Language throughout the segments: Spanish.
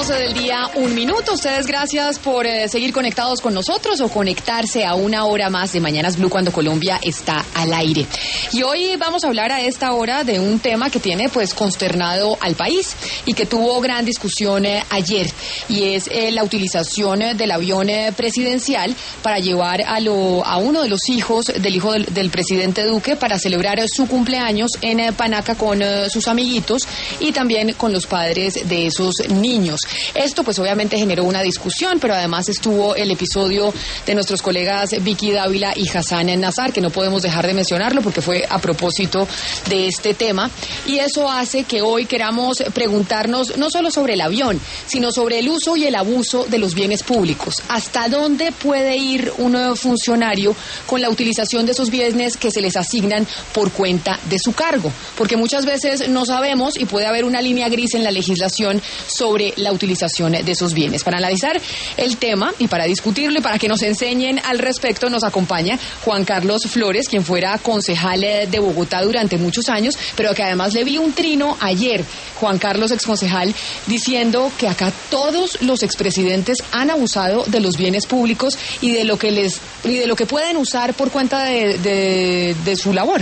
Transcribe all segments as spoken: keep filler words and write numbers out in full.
doce del día, un minuto. Ustedes, gracias por eh, seguir conectados con nosotros o conectarse a una hora más de Mañanas Blue cuando Colombia está al aire. Y hoy vamos a hablar a esta hora de un tema que tiene pues consternado al país y que tuvo gran discusión eh, ayer, y es eh, la utilización eh, del avión eh, presidencial para llevar a, lo, a uno de los hijos del hijo del, del presidente Duque para celebrar eh, su cumpleaños en eh, Panaca con eh, sus amiguitos y también con los padres de esos niños. Esto pues obviamente generó una discusión, pero además estuvo el episodio de nuestros colegas Vicky Dávila y Hassan Nazar, que no podemos dejar de mencionarlo porque fue a propósito de este tema, y eso hace que hoy queramos preguntarnos no solo sobre el avión, sino sobre el uso y el abuso de los bienes públicos. ¿Hasta dónde puede ir un funcionario con la utilización de esos bienes que se les asignan por cuenta de su cargo? Porque muchas veces no sabemos y puede haber una línea gris en la legislación sobre la utilización de esos bienes. Para analizar el tema y para discutirlo y para que nos enseñen al respecto, nos acompaña Juan Carlos Flores, quien fuera concejal de Bogotá durante muchos años, pero que además le vi un trino ayer, Juan Carlos, exconcejal, diciendo que acá todos los expresidentes han abusado de los bienes públicos y de lo que les y de lo que pueden usar por cuenta de, de, de su labor.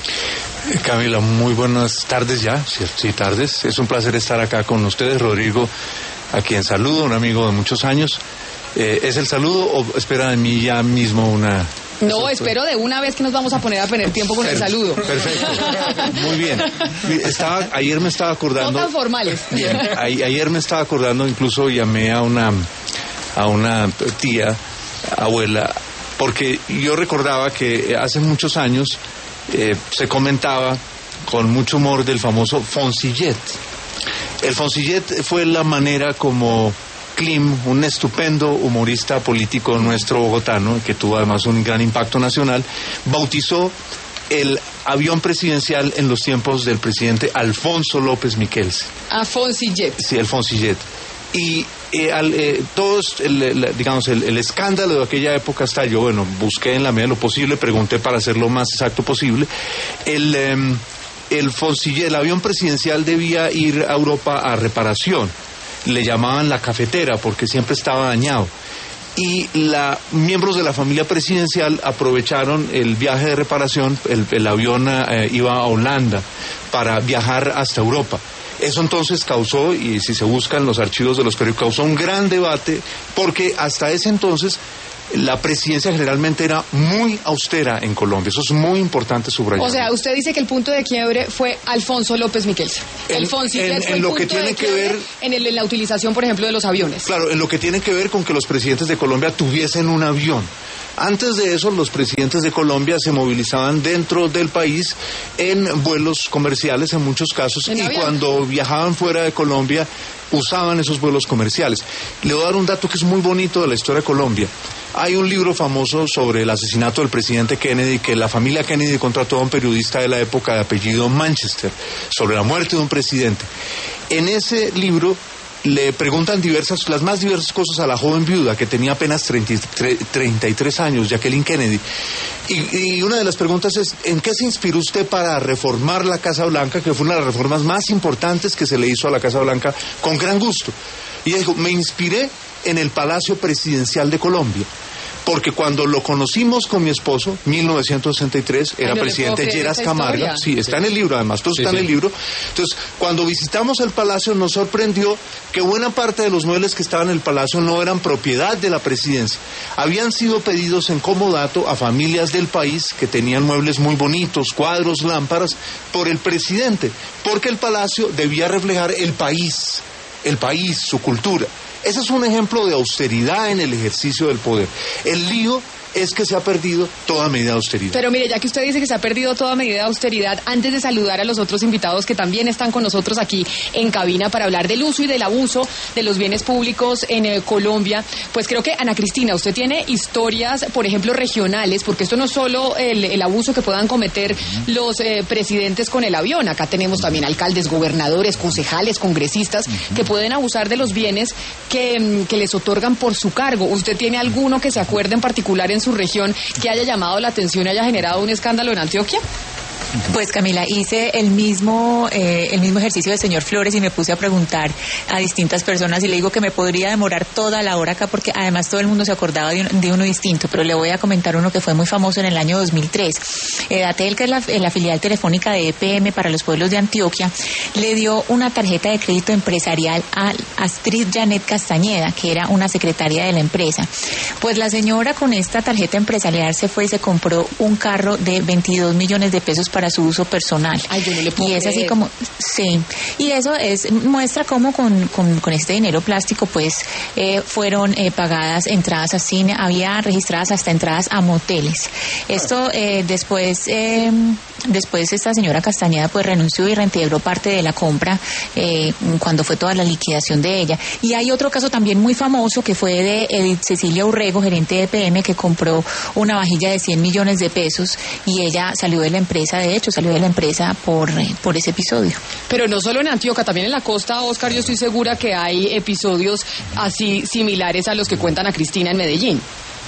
Camila, muy buenas tardes ya, sí, sí, tardes. Es un placer estar acá con ustedes. Rodrigo, a quien saludo, un amigo de muchos años. Eh, ¿Es el saludo o espera de mí ya mismo una...? No, espero de una vez que nos vamos a poner a poner tiempo con el saludo. Perfecto, muy bien. Estaba, ayer me estaba acordando... No tan formales. Bien, a, ayer me estaba acordando, incluso llamé a una, a una tía, abuela, porque yo recordaba que hace muchos años... Eh, se comentaba con mucho humor del famoso Foncillet. El Foncillet fue la manera como Klim, un estupendo humorista político nuestro bogotano, que tuvo además un gran impacto nacional, bautizó el avión presidencial en los tiempos del presidente Alfonso López Miquels. A Foncillet. Sí, el Foncillet. Y eh, al, eh, todos, el, el, digamos, el, el escándalo de aquella época estalló. Bueno, busqué en la medida de lo posible, pregunté para hacer lo más exacto posible. El, eh, el Foncillet, el avión presidencial debía ir a Europa a reparación. Le llamaban la cafetera porque siempre estaba dañado. Y la, miembros de la familia presidencial aprovecharon el viaje de reparación. El, el avión eh, iba a Holanda para viajar hasta Europa. Eso entonces causó, y si se buscan los archivos de los periódicos, causó un gran debate, porque hasta ese entonces la presidencia generalmente era muy austera en Colombia. Eso es muy importante subrayar. O sea, usted dice que el punto de quiebre fue Alfonso López Miquels. El Foncillet fue el punto de quiebre en, el, en la utilización, por ejemplo, de los aviones. Claro, en lo que tiene que ver con que los presidentes de Colombia tuviesen un avión. Antes de eso, los presidentes de Colombia se movilizaban dentro del país en vuelos comerciales, en muchos casos, y avión. Cuando viajaban fuera de Colombia, usaban esos vuelos comerciales. Le voy a dar un dato que es muy bonito de la historia de Colombia. Hay un libro famoso sobre el asesinato del presidente Kennedy, que la familia Kennedy contrató a un periodista de la época de apellido Manchester, sobre la muerte de un presidente. En ese libro le preguntan diversas, las más diversas cosas a la joven viuda, que tenía apenas treinta y tres años, Jacqueline Kennedy. Y, y una de las preguntas es, ¿en qué se inspiró usted para reformar la Casa Blanca, que fue una de las reformas más importantes que se le hizo a la Casa Blanca, con gran gusto? Y ella dijo, me inspiré en el Palacio Presidencial de Colombia, porque cuando lo conocimos con mi esposo, mil novecientos sesenta y tres, era no presidente Lleras Camargo. Sí, está sí. en el libro, además, todo sí, está sí. en el libro. Entonces, cuando visitamos el palacio, nos sorprendió que buena parte de los muebles que estaban en el palacio no eran propiedad de la presidencia. Habían sido pedidos en comodato a familias del país que tenían muebles muy bonitos, cuadros, lámparas, por el presidente, porque el palacio debía reflejar el país, el país, su cultura. Ese es un ejemplo de austeridad en el ejercicio del poder. El lío es que se ha perdido toda medida de austeridad. Pero mire, ya que usted dice que se ha perdido toda medida de austeridad, antes de saludar a los otros invitados que también están con nosotros aquí en cabina para hablar del uso y del abuso de los bienes públicos en eh, Colombia, pues creo que, Ana Cristina, usted tiene historias, por ejemplo, regionales, porque esto no es solo el, el abuso que puedan cometer uh-huh. los eh, presidentes con el avión. Acá tenemos también alcaldes, gobernadores, concejales, congresistas, uh-huh. que pueden abusar de los bienes que, que les otorgan por su cargo. ¿Usted tiene alguno que se acuerde en particular en su región que haya llamado la atención y haya generado un escándalo en Antioquia? Pues Camila, hice el mismo eh, el mismo ejercicio del señor Flores y me puse a preguntar a distintas personas y le digo que me podría demorar toda la hora acá porque además todo el mundo se acordaba de, un, de uno distinto, pero le voy a comentar uno que fue muy famoso en el año dos mil tres. Edatel, que es la, la filial telefónica de E P M para los pueblos de Antioquia, le dio una tarjeta de crédito empresarial a Astrid Janet Castañeda, que era una secretaria de la empresa. Pues la señora con esta tarjeta empresarial se fue y se compró un carro de veintidós millones de pesos para su uso personal. Ay, yo no le puedo y es creer. así como, sí, y eso es muestra cómo con, con, con este dinero plástico pues eh, fueron eh, pagadas entradas a cine, había registradas hasta entradas a moteles. Esto eh, después eh, después esta señora Castañeda pues renunció y reintegró parte de la compra eh, cuando fue toda la liquidación de ella. Y hay otro caso también muy famoso que fue de Edith Cecilia Urrego, gerente de E P M, que compró una vajilla de cien millones de pesos y ella salió de la empresa, de hecho salió de la empresa por, por ese episodio. Pero no solo en Antioquia, también en la costa, Oscar, yo estoy segura que hay episodios así similares a los que cuentan a Cristina en Medellín.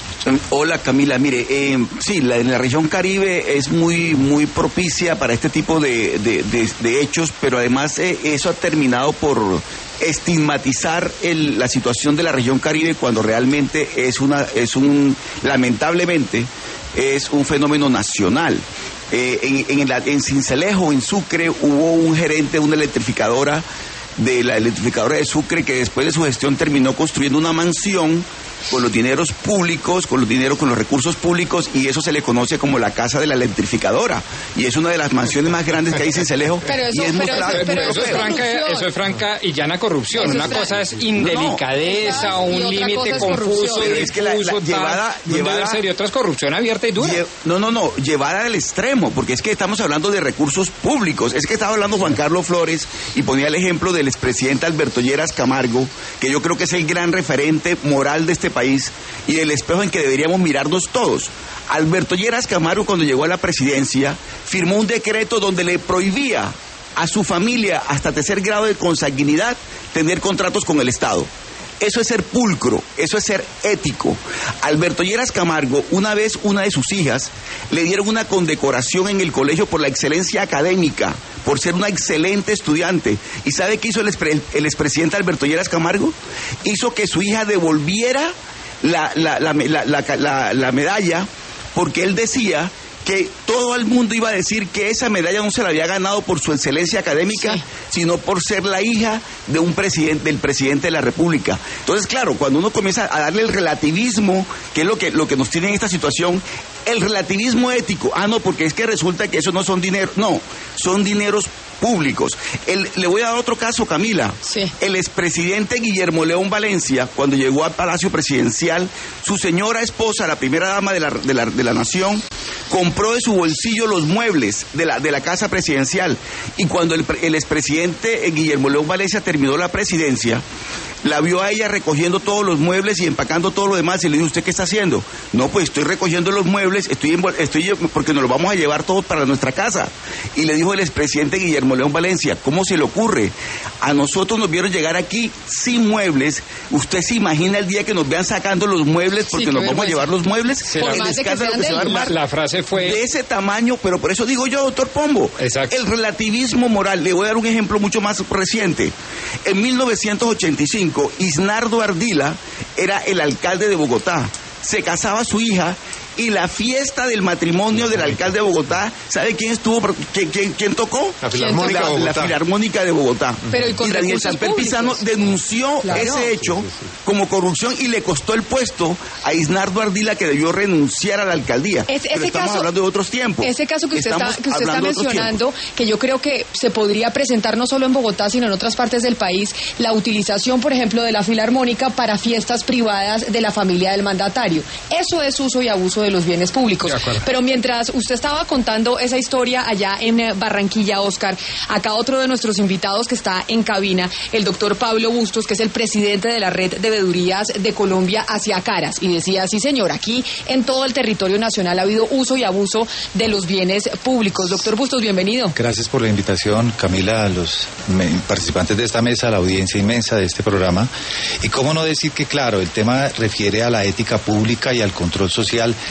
Hola Camila, mire, eh, sí, la, en la región Caribe es muy muy propicia para este tipo de, de, de, de hechos, pero además eh, eso ha terminado por estigmatizar el, la situación de la región Caribe cuando realmente es una es un lamentablemente es un fenómeno nacional. Eh, en, en, la, en Sincelejo, en Sucre, hubo un gerente de una electrificadora de la electrificadora de Sucre que después de su gestión terminó construyendo una mansión con los dineros públicos, con los dineros, con los recursos públicos, y eso se le conoce como la casa de la electrificadora, y es una de las mansiones más grandes que hay en Sincelejo. Pero eso, y es muy pero claro, eso, pero eso, es franca, eso es franca y llana corrupción. Eso Una es cosa es no, indelicadeza no. o un Y otra límite cosa es confuso, corrupción. Pero es que la- la difuso, llevada- tal, no llevada- debe ser, y otra es corrupción abierta y dura. Lle- No, no, no, llevada al extremo, porque es que estamos hablando de recursos públicos. Es que estaba hablando Juan Carlos Flores y ponía el ejemplo del expresidente Alberto Lleras Camargo, que yo creo que es el gran referente moral de este país y el espejo en que deberíamos mirarnos todos. Alberto Lleras Camargo, cuando llegó a la presidencia, firmó un decreto donde le prohibía a su familia hasta tercer grado de consanguinidad tener contratos con el Estado. Eso es ser pulcro, eso es ser ético. Alberto Lleras Camargo, una vez una de sus hijas, le dieron una condecoración en el colegio por la excelencia académica, por ser una excelente estudiante. ¿Y sabe qué hizo el, expre, el expresidente Alberto Lleras Camargo? Hizo que su hija devolviera la, la, la, la, la, la, la medalla, porque él decía que todo el mundo iba a decir que esa medalla no se la había ganado por su excelencia académica, sí, sino por ser la hija de un presidente, del presidente de la República. Entonces, claro, cuando uno comienza a darle el relativismo, que es lo que, lo que nos tiene en esta situación, el relativismo ético, ah, no, porque es que resulta que eso no son dineros, no, son dineros públicos. El, le voy a dar otro caso, Camila. Sí. El expresidente Guillermo León Valencia, cuando llegó al Palacio Presidencial, su señora esposa, la primera dama de la, de la, de la nación, compró de su bolsillo los muebles de la, de la casa presidencial. Y cuando el, el expresidente Guillermo León Valencia terminó la presidencia, la vio a ella recogiendo todos los muebles y empacando todo lo demás, y le dijo, ¿usted qué está haciendo? No, pues estoy recogiendo los muebles, estoy, estoy porque nos los vamos a llevar todos para nuestra casa. Y le dijo el expresidente Guillermo León Valencia, ¿cómo se le ocurre? A nosotros nos vieron llegar aquí sin muebles. ¿Usted se imagina el día que nos vean sacando los muebles porque sí, nos vamos a llevar los muebles? Sí, por el más de que escándalo sean que se va a de ellos. armar La, la frase fue... de ese tamaño, pero por eso digo yo, doctor Pombo, Exacto. el relativismo moral. Le voy a dar un ejemplo mucho más reciente. En mil novecientos ochenta y cinco, Isnardo Ardila era el alcalde de Bogotá. Se casaba su hija y la fiesta del matrimonio del alcalde de Bogotá, ¿sabe quién estuvo? ¿Quién, quién, quién tocó? La Filarmónica la, de Bogotá. La Filarmónica de Bogotá. Pero y con Daniel recursos Samper públicos. Pizano denunció Claro. ese hecho Sí, sí, sí. como corrupción y le costó el puesto a Isnardo Ardila, que debió renunciar a la alcaldía. Es- Pero ese estamos caso- hablando de otros tiempos. Ese caso que usted está, Estamos que usted está hablando de otros mencionando, tiempos. que yo creo que se podría presentar no solo en Bogotá, sino en otras partes del país, la utilización, por ejemplo, de la Filarmónica para fiestas privadas de la familia del mandatario. Eso es uso y abuso de los bienes públicos. De acuerdo. Pero mientras usted estaba contando esa historia allá en eh, Barranquilla, Oscar, acá otro de nuestros invitados que está en cabina, el doctor Pablo Bustos, que es el presidente de la Red de Veedurías de Colombia hacia Caras, y decía, sí señor, aquí en todo el territorio nacional ha habido uso y abuso de los bienes públicos. Doctor Bustos, bienvenido. Gracias por la invitación, Camila, a los me- participantes de esta mesa, a la audiencia inmensa de este programa. Y cómo no decir que, claro, el tema refiere a la ética pública y al control social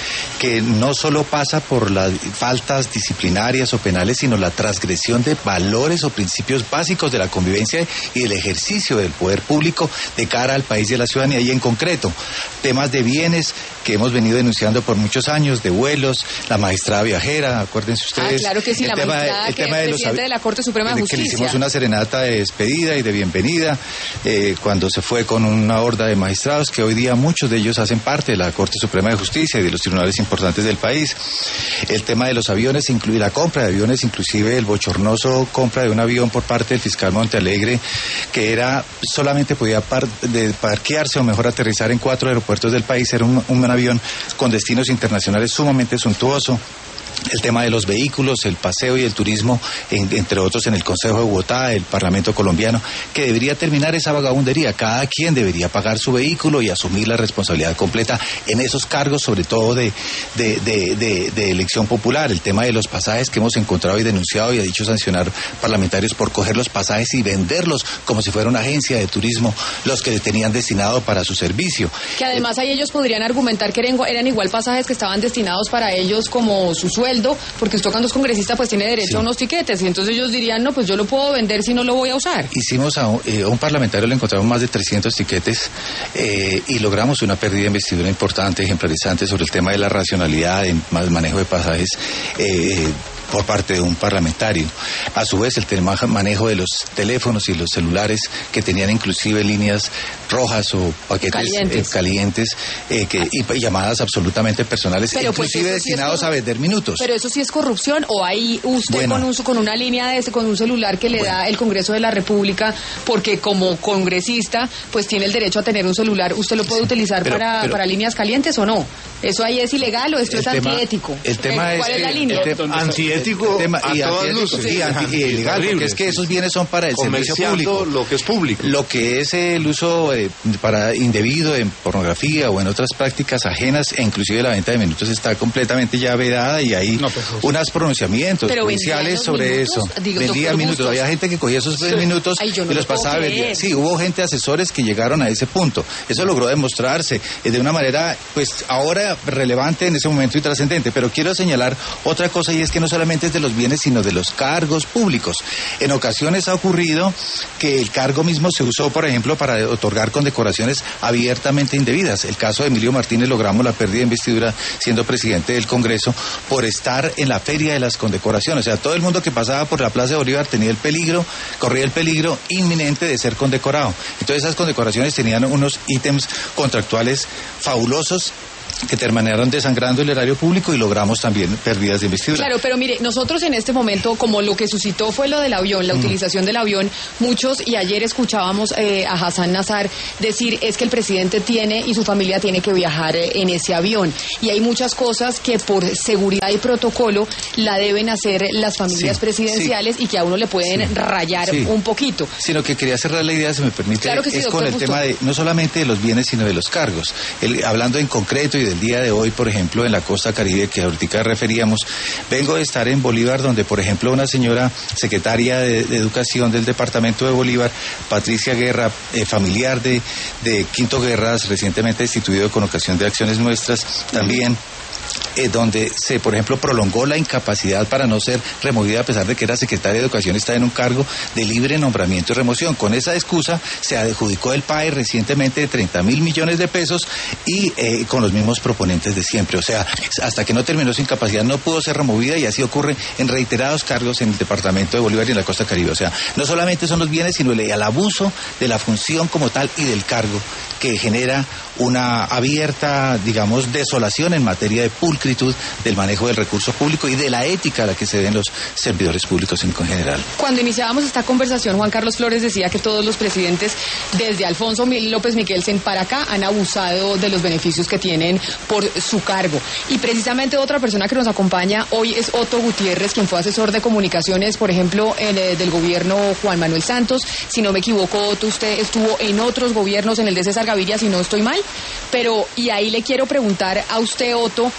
que no solo pasa por las faltas disciplinarias o penales, sino la transgresión de valores o principios básicos de la convivencia y del ejercicio del poder público de cara al país y a la ciudadanía, y en concreto temas de bienes que hemos venido denunciando por muchos años, de vuelos, la magistrada viajera, acuérdense ustedes. Ah, claro que sí, el la tema, magistrada el que tema es de los presidente de la Corte Suprema de Justicia. Que le hicimos una serenata de despedida y de bienvenida eh, cuando se fue con una horda de magistrados que hoy día muchos de ellos hacen parte de la Corte Suprema de Justicia y de los tribunales importantes del país. El tema de los aviones, incluye la compra de aviones, inclusive el bochornoso compra de un avión por parte del fiscal Montealegre, que era solamente podía par, de parquearse o mejor aterrizar en cuatro aeropuertos del país. Era un, un avión con destinos internacionales sumamente suntuoso. El tema de los vehículos, el paseo y el turismo, en, entre otros en el Consejo de Bogotá, el Parlamento colombiano, que debería terminar esa vagabundería. Cada quien debería pagar su vehículo y asumir la responsabilidad completa en esos cargos, sobre todo de, de, de, de, de elección popular. El tema de los pasajes que hemos encontrado y denunciado y ha dicho sancionar parlamentarios por coger los pasajes y venderlos como si fuera una agencia de turismo, los que le tenían destinado para su servicio. Que además ahí ellos podrían argumentar que eran, eran igual pasajes que estaban destinados para ellos como su sueldo, porque usted cuando es congresista pues tiene derecho sí. a unos tiquetes, y entonces ellos dirían, no, pues yo lo puedo vender si no lo voy a usar. Hicimos a un, eh, a un parlamentario, le encontramos más de trescientos tiquetes eh, y logramos una pérdida de investidura importante, ejemplarizante sobre el tema de la racionalidad, el manejo de pasajes eh, por parte de un parlamentario. A su vez, el tema, manejo de los teléfonos y los celulares que tenían inclusive líneas rojas o paquetes calientes, eh, calientes eh, que, y, y llamadas absolutamente personales, pero inclusive pues destinados sí a vender minutos. Pero eso sí es corrupción, o ahí usted bueno, con, un, con una línea de ese, con un celular que le bueno. da el Congreso de la República, porque como congresista pues tiene el derecho a tener un celular, ¿usted lo puede sí, utilizar pero, para, pero, para líneas calientes o no? ¿Eso ahí es ilegal o esto es tema, antiético? El tema ¿Cuál es, es la línea? Antiético, tema, a y todas luces. luces. Sí, anti, y ilegal, horrible, porque es que esos bienes son para el servicio público. Lo que es público. Lo que es el uso eh, para indebido en pornografía o en otras prácticas ajenas, e inclusive la venta de minutos está completamente ya vedada, y hay no, pues, unos pronunciamientos judiciales sobre minutos, eso. Digo, vendía minutos. Bustos. Había gente que cogía esos sí. minutos Ay, no y los pasaba a vender. Sí, hubo gente, asesores que llegaron a ese punto. Eso logró demostrarse eh, de una manera, pues ahora relevante en ese momento y trascendente. Pero quiero señalar otra cosa, y es que no solamente es de los bienes, sino de los cargos públicos. En ocasiones ha ocurrido que el cargo mismo se usó, por ejemplo, para otorgar condecoraciones abiertamente indebidas. El caso de Emilio Martínez, logramos la pérdida de investidura siendo presidente del Congreso por estar en la feria de las condecoraciones. O sea, todo el mundo que pasaba por la Plaza de Bolívar tenía el peligro, corría el peligro inminente de ser condecorado. Entonces esas condecoraciones tenían unos ítems contractuales fabulosos que terminaron desangrando el erario público, y logramos también pérdidas de investidura. Claro, pero mire, nosotros en este momento, como lo que suscitó fue lo del avión, la mm. utilización del avión, muchos, y ayer escuchábamos eh, a Hassan Nazar decir, es que el presidente tiene y su familia tiene que viajar eh, en ese avión, y hay muchas cosas que por seguridad y protocolo la deben hacer las familias sí, presidenciales sí. y que a uno le pueden sí, rayar sí. un poquito. Sino que quería cerrar la idea, si me permite, claro que sí, es con el Justo. tema de, no solamente de los bienes, sino de los cargos. El, hablando en concreto y de el día de hoy, por ejemplo, en la costa Caribe, que ahorita referíamos, vengo de estar en Bolívar, donde, por ejemplo, una señora secretaria de, de Educación del departamento de Bolívar, Patricia Guerra, eh, familiar de, de Quinto Guerras, recientemente destituido con ocasión de Acciones Nuestras, también Eh, donde se, por ejemplo, prolongó la incapacidad para no ser removida a pesar de que era secretaria de Educación, está en un cargo de libre nombramiento y remoción. Con esa excusa se adjudicó el P A E recientemente de treinta mil millones de pesos y eh, con los mismos proponentes de siempre. O sea, hasta que no terminó su incapacidad no pudo ser removida, y así ocurre en reiterados cargos en el departamento de Bolívar y en la costa Caribe. O sea, no solamente son los bienes, sino el, el abuso de la función como tal y del cargo, que genera una abierta, digamos, desolación en materia de pulcritud del manejo del recurso público y de la ética a la que se ven los servidores públicos en general. Cuando iniciábamos esta conversación, Juan Carlos Flores decía que todos los presidentes, desde Alfonso López Miguelsen para acá, han abusado de los beneficios que tienen por su cargo. Y precisamente otra persona que nos acompaña hoy es Otto Gutiérrez, quien fue asesor de comunicaciones, por ejemplo, en, eh, del gobierno Juan Manuel Santos. Si no me equivoco, Otto, usted estuvo en otros gobiernos, en el de César Gaviria, si no estoy mal. Pero, y ahí le quiero preguntar a usted, Otto,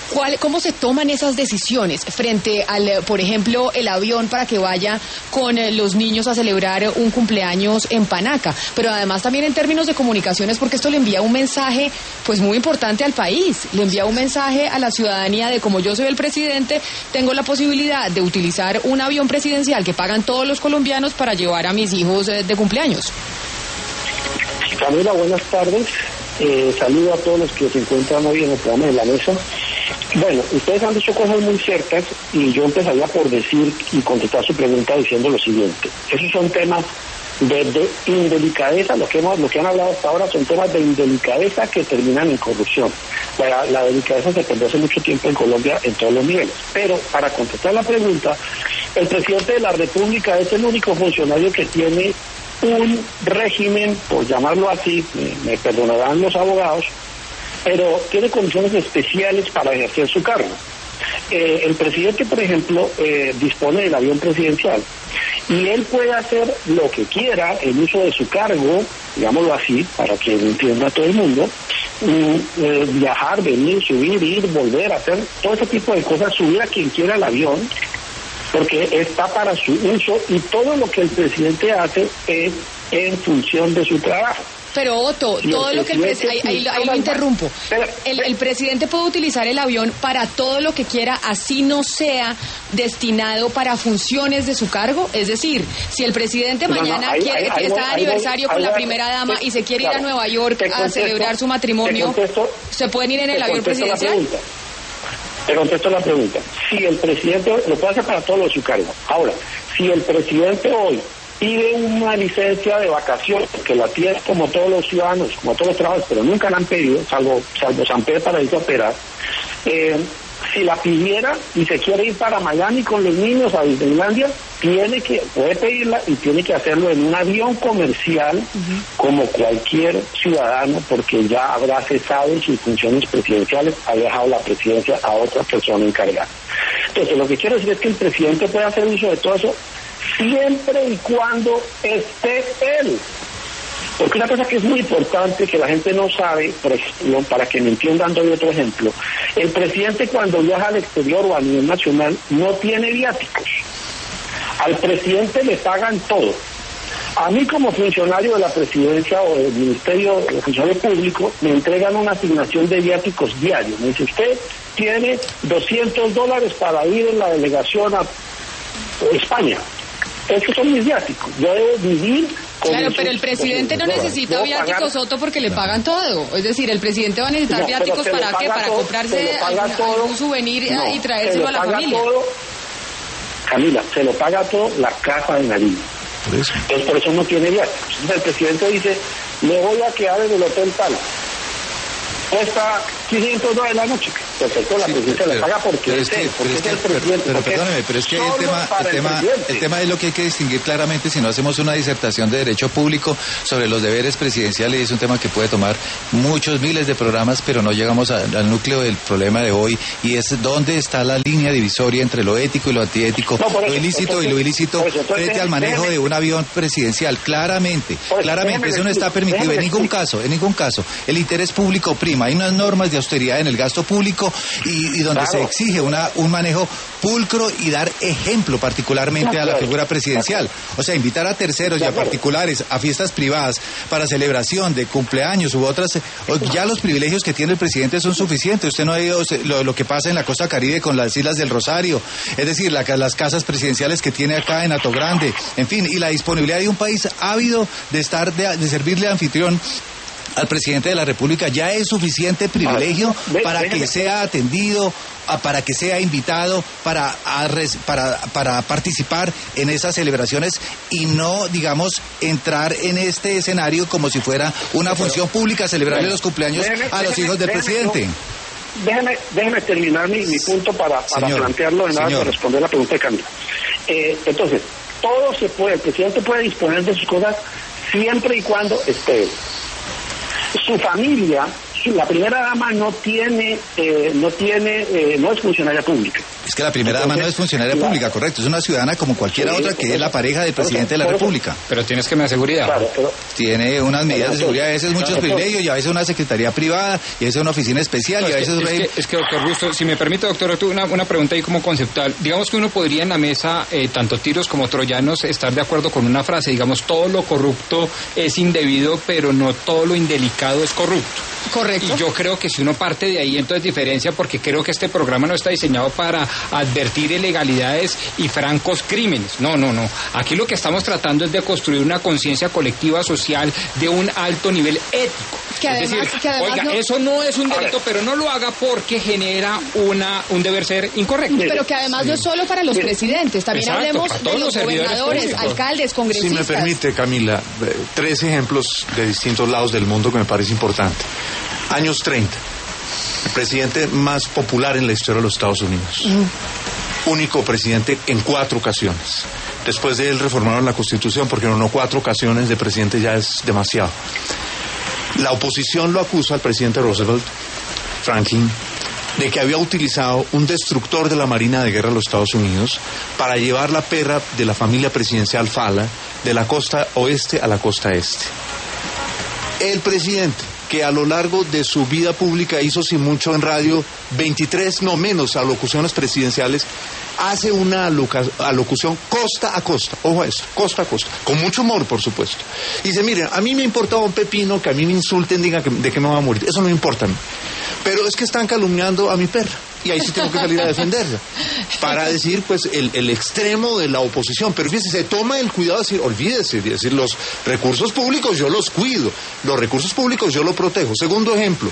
¿Cuál, ¿Cómo se toman esas decisiones frente al, por ejemplo, el avión para que vaya con los niños a celebrar un cumpleaños en Panaca? Pero además también en términos de comunicaciones, porque esto le envía un mensaje pues muy importante al país, le envía un mensaje a la ciudadanía de como yo soy el presidente, tengo la posibilidad de utilizar un avión presidencial que pagan todos los colombianos para llevar a mis hijos de cumpleaños. Camila, buenas tardes. Eh, saludo a todos los que se encuentran hoy en el programa de la mesa. Bueno, ustedes han dicho cosas muy ciertas y yo empezaría por decir y contestar su pregunta diciendo lo siguiente. Esos son temas de, de indelicadeza, lo que hemos, lo que han hablado hasta ahora son temas de indelicadeza que terminan en corrupción. La, la delicadeza se perdió hace mucho tiempo en Colombia en todos los niveles. Pero para contestar la pregunta, el presidente de la República es el único funcionario que tiene un régimen, por llamarlo así, me, me perdonarán los abogados, pero tiene condiciones especiales para ejercer su cargo. Eh, el presidente, por ejemplo, eh, dispone del avión presidencial y él puede hacer lo que quiera en uso de su cargo, digámoslo así, para que lo entienda todo el mundo, y, eh, viajar, venir, subir, ir, volver, hacer todo ese tipo de cosas, subir a quien quiera el avión, porque está para su uso y todo lo que el presidente hace es en función de su trabajo. Pero Otto, si todo lo que el presidente... Ahí, ahí, ahí lo interrumpo. Pero, el, el presidente puede utilizar el avión para todo lo que quiera, así no sea destinado para funciones de su cargo. Es decir, si el presidente no, mañana no, ahí, quiere ahí, que está de aniversario ahí, con ahí, la primera dama te, y se quiere claro, ir a Nueva York a contesto, celebrar su matrimonio, contesto, ¿se pueden ir en el avión presidencial? Te contesto la pregunta. Si el presidente lo puede hacer para todo lo de su cargo. Ahora, si el presidente hoy pide una licencia de vacaciones, que la tiene como todos los ciudadanos, como todos los trabajadores, pero nunca la han pedido, salvo, salvo San Pedro para irse a operar, eh, si la pidiera y se quiere ir para Miami con los niños a Disneylandia, tiene que, puede pedirla y tiene que hacerlo en un avión comercial, uh-huh, como cualquier ciudadano, porque ya habrá cesado en sus funciones presidenciales, ha dejado la presidencia a otra persona encargada. Entonces, lo que quiero decir es que el presidente puede hacer uso de todo eso siempre y cuando esté él. Porque una cosa que es muy importante, que la gente no sabe, por ejemplo, para que me entiendan, doy otro ejemplo. El presidente cuando viaja al exterior o a nivel nacional no tiene viáticos. Al presidente le pagan todo. A mí como funcionario de la presidencia o del Ministerio de Funcionario Público me entregan una asignación de viáticos diarios. Me dice, usted tiene doscientos dólares para ir en la delegación a España. Esos son mis viáticos. Yo debo vivir con Claro, pero el presidente no necesita viáticos, Soto, porque le pagan todo. Es decir, el presidente va a necesitar no, viáticos para qué, para todo, comprarse algún, algún souvenir no, y traérselo a la familia. Todo, Camila, se lo paga todo la Casa de Nariño. Por eso. Entonces, por eso no tiene viáticos. Entonces, el presidente dice, me voy a quedar en el hotel tal. Cuesta quinientos dólares la noche. Perfecto, la sí, presidencia le paga porque pero es, que, porque es, es el presidente. Pero, pero perdóneme, pero es que el tema, el, tema, el, el tema es lo que hay que distinguir claramente si no hacemos una disertación de derecho público sobre los deberes presidenciales, y es un tema que puede tomar muchos miles de programas, pero no llegamos a, al núcleo del problema de hoy, y es dónde está la línea divisoria entre lo ético y lo antiético, no, lo eso, ilícito entonces, y lo ilícito eso, entonces, frente al manejo déjeme, de un avión presidencial. Claramente, pues, claramente, eso no está permitido en ningún caso, en ningún caso. El interés público prima. Hay unas normas de austeridad en el gasto público y, y donde claro, se exige una, un manejo pulcro y dar ejemplo particularmente a la figura presidencial. O sea, invitar a terceros y a particulares a fiestas privadas para celebración de cumpleaños u otras, ya los privilegios que tiene el presidente son suficientes. Usted no ha oído lo, lo que pasa en la costa caribe con las Islas del Rosario, es decir, la, las casas presidenciales que tiene acá en Hato Grande, en fin, y la disponibilidad de un país ávido de estar, de, de servirle anfitrión al presidente de la República. Ya es suficiente privilegio para que sea atendido, para que sea invitado, para, para, para participar en esas celebraciones y no, digamos, entrar en este escenario como si fuera una función pública, celebrarle los cumpleaños a los hijos del presidente. Déjeme, déjeme terminar mi, mi punto para, para señor, plantearlo en nada de responder la pregunta de Camila. Eh, entonces, todo se puede, el presidente puede disponer de sus cosas siempre y cuando esté. Su familia, la primera dama no tiene, eh, no tiene, eh, no es funcionaria pública. Es que la primera Entonces, dama no es funcionaria la... pública, correcto, es una ciudadana como cualquiera sí, otra que es la pareja del presidente de la República. Pero tienes que me da seguridad. Claro, pero... Tiene unas medidas de seguridad, a veces muchos claro, privilegios, y a veces una secretaría privada, y a veces una oficina especial, no, y a veces... Es, rey... que, es que, doctor Busto, si me permite, doctor, una, una pregunta ahí como conceptual. Digamos que uno podría en la mesa, eh, tanto tiros como troyanos, estar de acuerdo con una frase, digamos, todo lo corrupto es indebido, pero no todo lo indelicado es corrupto. Correcto. Y yo creo que si uno parte de ahí, entonces diferencia, porque creo que este programa no está diseñado para advertir ilegalidades y francos crímenes. No, no, no. Aquí lo que estamos tratando es de construir una conciencia colectiva social de un alto nivel ético. Que además, es decir, que además oiga, no... eso no es un delito, pero no lo haga porque genera una un deber ser incorrecto. Pero que además sí. no es solo para los presidentes, también Exacto, hablemos de los, los gobernadores, públicos. alcaldes, congresistas. Si me permite, Camila, tres ejemplos de distintos lados del mundo que me parece importante. Años treinta, el presidente más popular en la historia de los Estados Unidos. Uh-huh. Único presidente en cuatro ocasiones. Después de él reformaron la Constitución porque no, no cuatro ocasiones de presidente ya es demasiado. La oposición lo acusa al presidente Roosevelt, Franklin, de que había utilizado un destructor de la Marina de Guerra de los Estados Unidos para llevar la perra de la familia presidencial Fala de la costa oeste a la costa este. El presidente, que a lo largo de su vida pública hizo sin mucho en radio veintitrés, no menos, alocuciones presidenciales, hace una aloca- alocución costa a costa, ojo a eso, costa a costa, con mucho humor, por supuesto. Y dice, miren, a mí me importaba un pepino que a mí me insulten, digan que, de que me va a morir, eso no me importa a mí. Pero es que están calumniando a mi perra, y ahí sí tengo que salir a defenderla, para decir, pues, el, el extremo de la oposición. Pero fíjese, se toma el cuidado de decir, olvídese, de decir, los recursos públicos yo los cuido, los recursos públicos yo los protejo. Segundo ejemplo,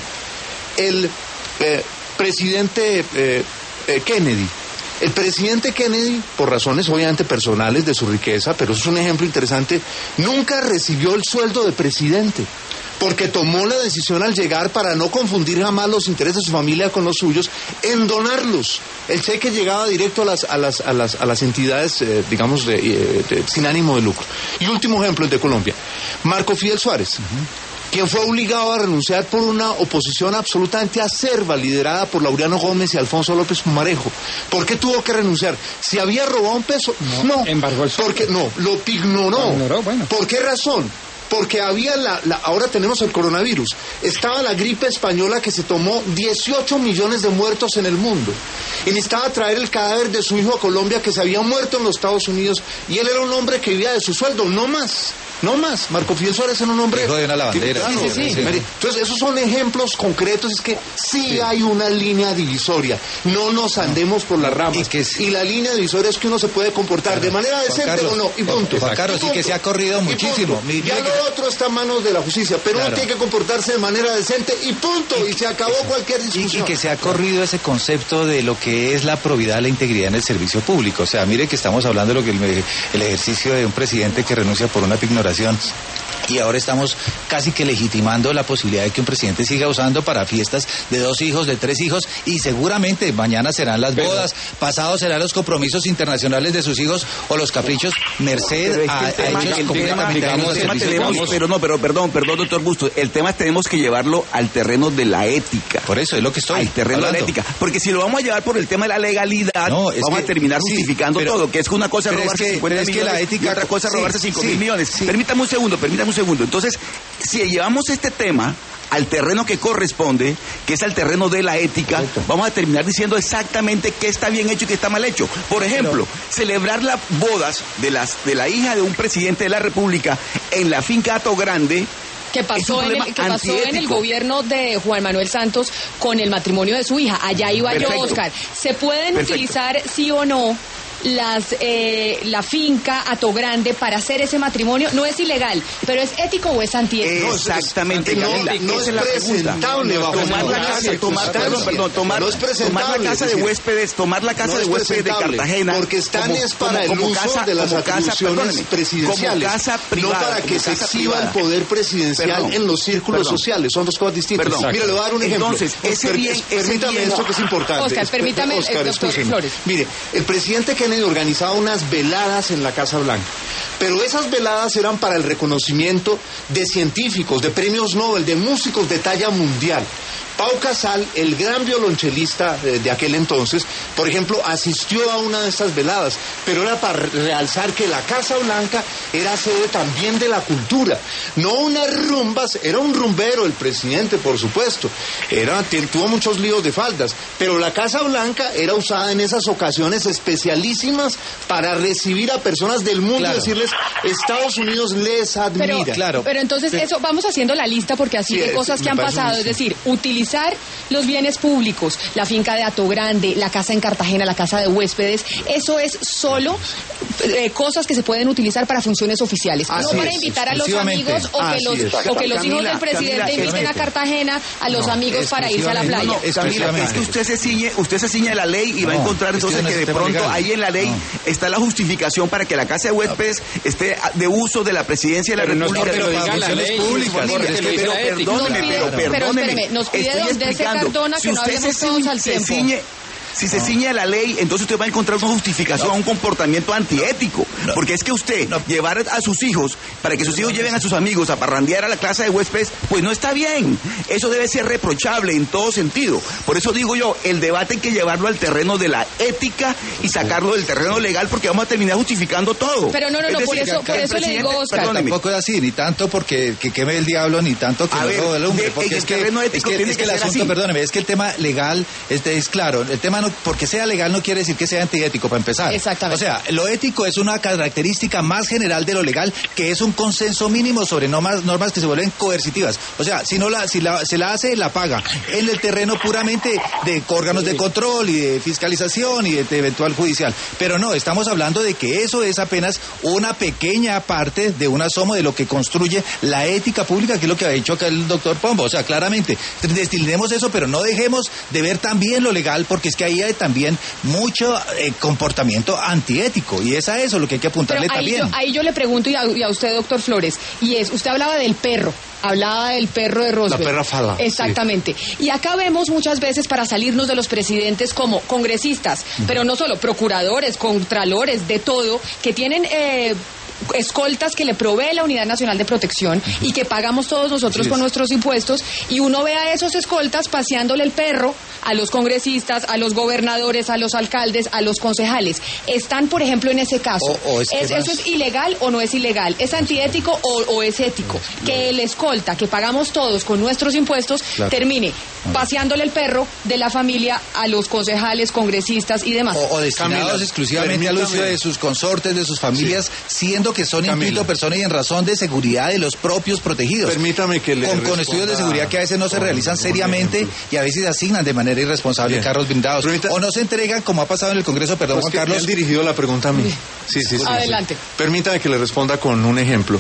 el eh, presidente eh, eh, Kennedy. El presidente Kennedy, por razones obviamente personales de su riqueza, pero eso es un ejemplo interesante, nunca recibió el sueldo de presidente, porque tomó la decisión al llegar, para no confundir jamás los intereses de su familia con los suyos, en donarlos. El cheque llegaba directo a las, a las, a las, a las entidades, eh, digamos, de, de, de, sin ánimo de lucro. Y último ejemplo, el de Colombia. Marco Fidel Suárez. Uh-huh. Quien fue obligado a renunciar por una oposición absolutamente acerba, liderada por Laureano Gómez y Alfonso López Pumarejo. ¿Por qué tuvo que renunciar? ¿Si había robado un peso? No. no. Embargó el porque no, lo ignoró. Lo ignoró, bueno. ¿Por qué razón? Porque había la, la, ahora tenemos el coronavirus. Estaba la gripe española que se tomó dieciocho millones de muertos en el mundo. Y necesitaba traer el cadáver de su hijo a Colombia, que se había muerto en los Estados Unidos. Y él era un hombre que vivía de su sueldo, no más. No más, Marco Fidel Suárez era un hombre... Hijo de una lavandera. Sí, sí, sí. sí. Entonces, esos son ejemplos concretos, es que sí, sí hay una línea divisoria. No nos andemos por las ramas. Y, que sí. y la línea divisoria es que uno se puede comportar claro. de manera decente Carlos, o no, y punto. Juan Carlos, sí que se ha corrido muchísimo. Mi, ya lo que... otro está en manos de la justicia, pero claro. uno tiene que comportarse de manera decente y punto, y, y se acabó sí. cualquier discusión. Y, y que se ha corrido ese concepto de lo que es la probidad, la integridad en el servicio público. O sea, mire que estamos hablando de lo que el, el ejercicio de un presidente que renuncia por una ignoración. Y ahora estamos casi que legitimando la posibilidad de que un presidente siga usando para fiestas de dos hijos, de tres hijos, y seguramente mañana serán las bodas, pasado serán los compromisos internacionales de sus hijos o los caprichos, merced a, a hechos completamente ajenos. Pero no, pero perdón, perdón, doctor Busto, el tema tenemos que llevarlo al terreno de la ética. Por eso es lo que estoy Al terreno hablando. de la ética. Porque si lo vamos a llevar por el tema de la legalidad, no, vamos que, a terminar justificando sí, pero, todo, que es una cosa robarse es que, cincuenta millones es que la ética, y otra cosa sí, robarse cinco mil millones. Sí. Permítame un segundo, permítame un segundo. Entonces, si llevamos este tema al terreno que corresponde, que es al terreno de la ética, correcto, vamos a terminar diciendo exactamente qué está bien hecho y qué está mal hecho. Por ejemplo, pero... celebrar las bodas de, las, de la hija de un presidente de la República en la finca Hato Grande, que pasó, en el, que pasó en el gobierno de Juan Manuel Santos con el matrimonio de su hija. Allá iba Perfecto. yo, Oscar. ¿Se pueden Perfecto. utilizar, sí o no, las eh, la finca Hato Grande para hacer ese matrimonio? No es ilegal, pero ¿es ético o es antiético? Exactamente, no, Camila, no, no esa es la presentable. Tomar la casa, tomar, perdón, perdón, tomar, no es tomar la casa de huéspedes, tomar la casa no de huéspedes de Cartagena, porque están como, es para como, el uso casa, de las atribuciones presidenciales, como casa privada, no para que se exhiba el poder presidencial perdón, en los círculos perdón, sociales. Son dos cosas distintas. Perdón, Mira, le voy a dar un ejemplo. Entonces, ese bien, permítame ese bien, esto que es importante. Oscar, permítame, Oscar, doctor Flores. Mire, el presidente Kennedy organizaba una veladas en la Casa Blanca, pero esas veladas eran para el reconocimiento de científicos, de premios Nobel, de músicos de talla mundial. Pau Casal, el gran violonchelista de, de aquel entonces, por ejemplo, asistió a una de estas veladas, pero era para realzar que la Casa Blanca era sede también de la cultura, no unas rumbas, era un rumbero el presidente, por supuesto, era, tuvo muchos líos de faldas, pero la Casa Blanca era usada en esas ocasiones especialísimas para recibir a personas del mundo, claro, y decirles, Estados Unidos les admira. Pero, claro. pero entonces pero, eso, vamos haciendo la lista porque así sí, de cosas que han pasado, es decir, utilizar los bienes públicos, la finca de Hato Grande, la casa en Cartagena, la casa de huéspedes, eso es solo eh, cosas que se pueden utilizar para funciones oficiales, así no para es, invitar a los amigos o que los, o que los Camila, hijos del presidente Camila, inviten a Cartagena a los no, amigos para irse a la playa. No, no, Camila, es que usted se ciñe, usted se ciñe a la ley y no, va a encontrar entonces que, no que de pronto legal. Ahí en la ley no. está la justificación para que la casa de huéspedes no. esté de uso de la presidencia de la pero República. No, pero para funciones públicas. Pero perdóneme, pero perdóneme. Nos pide don Dese Cardona que no hablemos todos al tiempo. Si se ciñe a la ley, entonces usted va a encontrar una justificación no. a un comportamiento antiético. No. Porque es que usted no. llevar a sus hijos, para que sus hijos lleven a sus amigos a parrandear a la casa de huéspedes, pues no está bien. Eso debe ser reprochable en todo sentido. Por eso digo yo, el debate hay que llevarlo al terreno de la ética y sacarlo del terreno legal, porque vamos a terminar justificando todo. Pero no, no, no, decir, por eso, por eso le digo, Oscar. Tampoco es así, ni tanto porque que queme el diablo, ni tanto que a no ver, lo del hombre. De, porque es que, es que, es que el asunto, así. perdóneme, es que el tema legal este, es claro. El tema no, porque sea legal no quiere decir que sea antiético, para empezar. Exactamente. O sea, lo ético es una característica más general de lo legal, que es un consenso mínimo sobre normas, normas que se vuelven coercitivas. O sea, si no la, si la, se la hace, la paga. En el terreno puramente de órganos de control y de fiscalización y de, de eventual judicial. Pero no, estamos hablando de que eso es apenas una pequeña parte de un asomo de lo que construye la ética pública, que es lo que ha dicho acá el doctor Pombo. O sea, claramente, destilemos eso, pero no dejemos de ver también lo legal, porque es que ahí hay también mucho eh, comportamiento antiético, y es a eso lo que hay que apuntarle Pero ahí también. Yo, ahí yo le pregunto, y a, y a usted, doctor Flores, y es, usted hablaba del perro, hablaba del perro de Roosevelt. La perra Fala. Exactamente. Sí. Y acá vemos muchas veces, para salirnos de los presidentes, como congresistas, uh-huh. pero no solo, procuradores, contralores, de todo, que tienen... Eh, escoltas que le provee la Unidad Nacional de Protección uh-huh. y que pagamos todos nosotros con nuestros impuestos, y uno ve a esos escoltas paseándole el perro a los congresistas, a los gobernadores, a los alcaldes, a los concejales. Están, por ejemplo, en ese caso. O, o es ¿Es, ¿Eso es ilegal o no es ilegal? ¿Es antiético o, o es ético? No, que el escolta, que pagamos todos con nuestros impuestos, claro. termine paseándole el perro de la familia a los concejales, congresistas y demás. O, o destinados Camila, exclusivamente al uso de sus consortes, de sus familias, sí. siendo que son intuito personas y en razón de seguridad de los propios protegidos. Permítame que le con, con estudios de seguridad que a veces no se realizan seriamente y a veces asignan de manera irresponsable Bien. carros blindados. Permita... o no se entregan, como ha pasado en el Congreso, perdón, pues Juan Carlos. Han dirigido la pregunta a mí. Sí, sí, sí. Adelante. Sí. Permítame que le responda con un ejemplo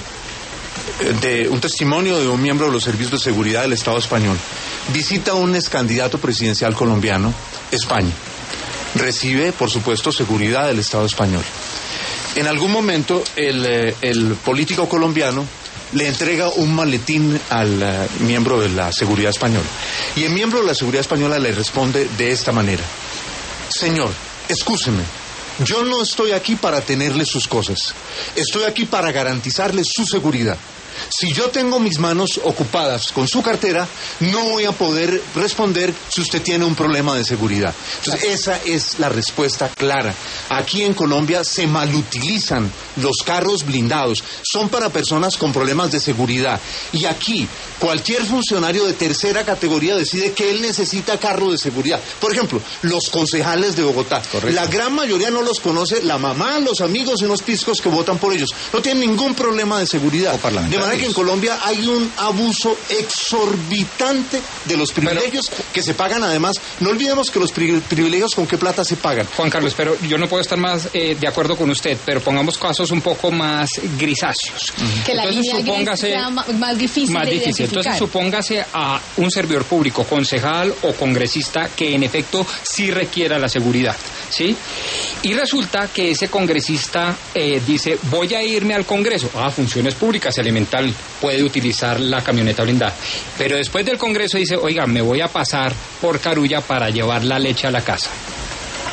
de un testimonio de un miembro de los servicios de seguridad del Estado español. Visita un ex candidato presidencial colombiano, España. Recibe, por supuesto, seguridad del Estado español. En algún momento, el, el político colombiano le entrega un maletín al uh, miembro de la seguridad española. Y el miembro de la seguridad española le responde de esta manera: señor, excúseme, yo no estoy aquí para tenerle sus cosas. Estoy aquí para garantizarle su seguridad. Si yo tengo mis manos ocupadas con su cartera, no voy a poder responder si usted tiene un problema de seguridad. Entonces, esa es la respuesta clara. Aquí en Colombia se malutilizan los carros blindados. Son para personas con problemas de seguridad. Y aquí, cualquier funcionario de tercera categoría decide que él necesita carro de seguridad. Por ejemplo, los concejales de Bogotá. Correcto. La gran mayoría no los conoce la mamá, los amigos y unos piscos que votan por ellos. No tienen ningún problema de seguridad. De manera que en Colombia hay un abuso exorbitante de los privilegios pero, que se pagan además. No olvidemos que los privilegios, ¿con qué plata se pagan? Juan Carlos, pero yo no puedo estar más eh, de acuerdo con usted, pero pongamos casos un poco más grisáceos. Uh-huh. Que la Entonces, línea supóngase, gris sea más difícil más de difícil. identificar. Entonces supóngase a un servidor público, concejal o congresista, que en efecto sí requiera la seguridad, ¿sí? Y resulta que ese congresista eh, dice, voy a irme al Congreso. Ah, funciones públicas, elemental, puede utilizar la camioneta blindada. Pero después del Congreso dice, oiga, me voy a pasar por Carulla para llevar la leche a la casa.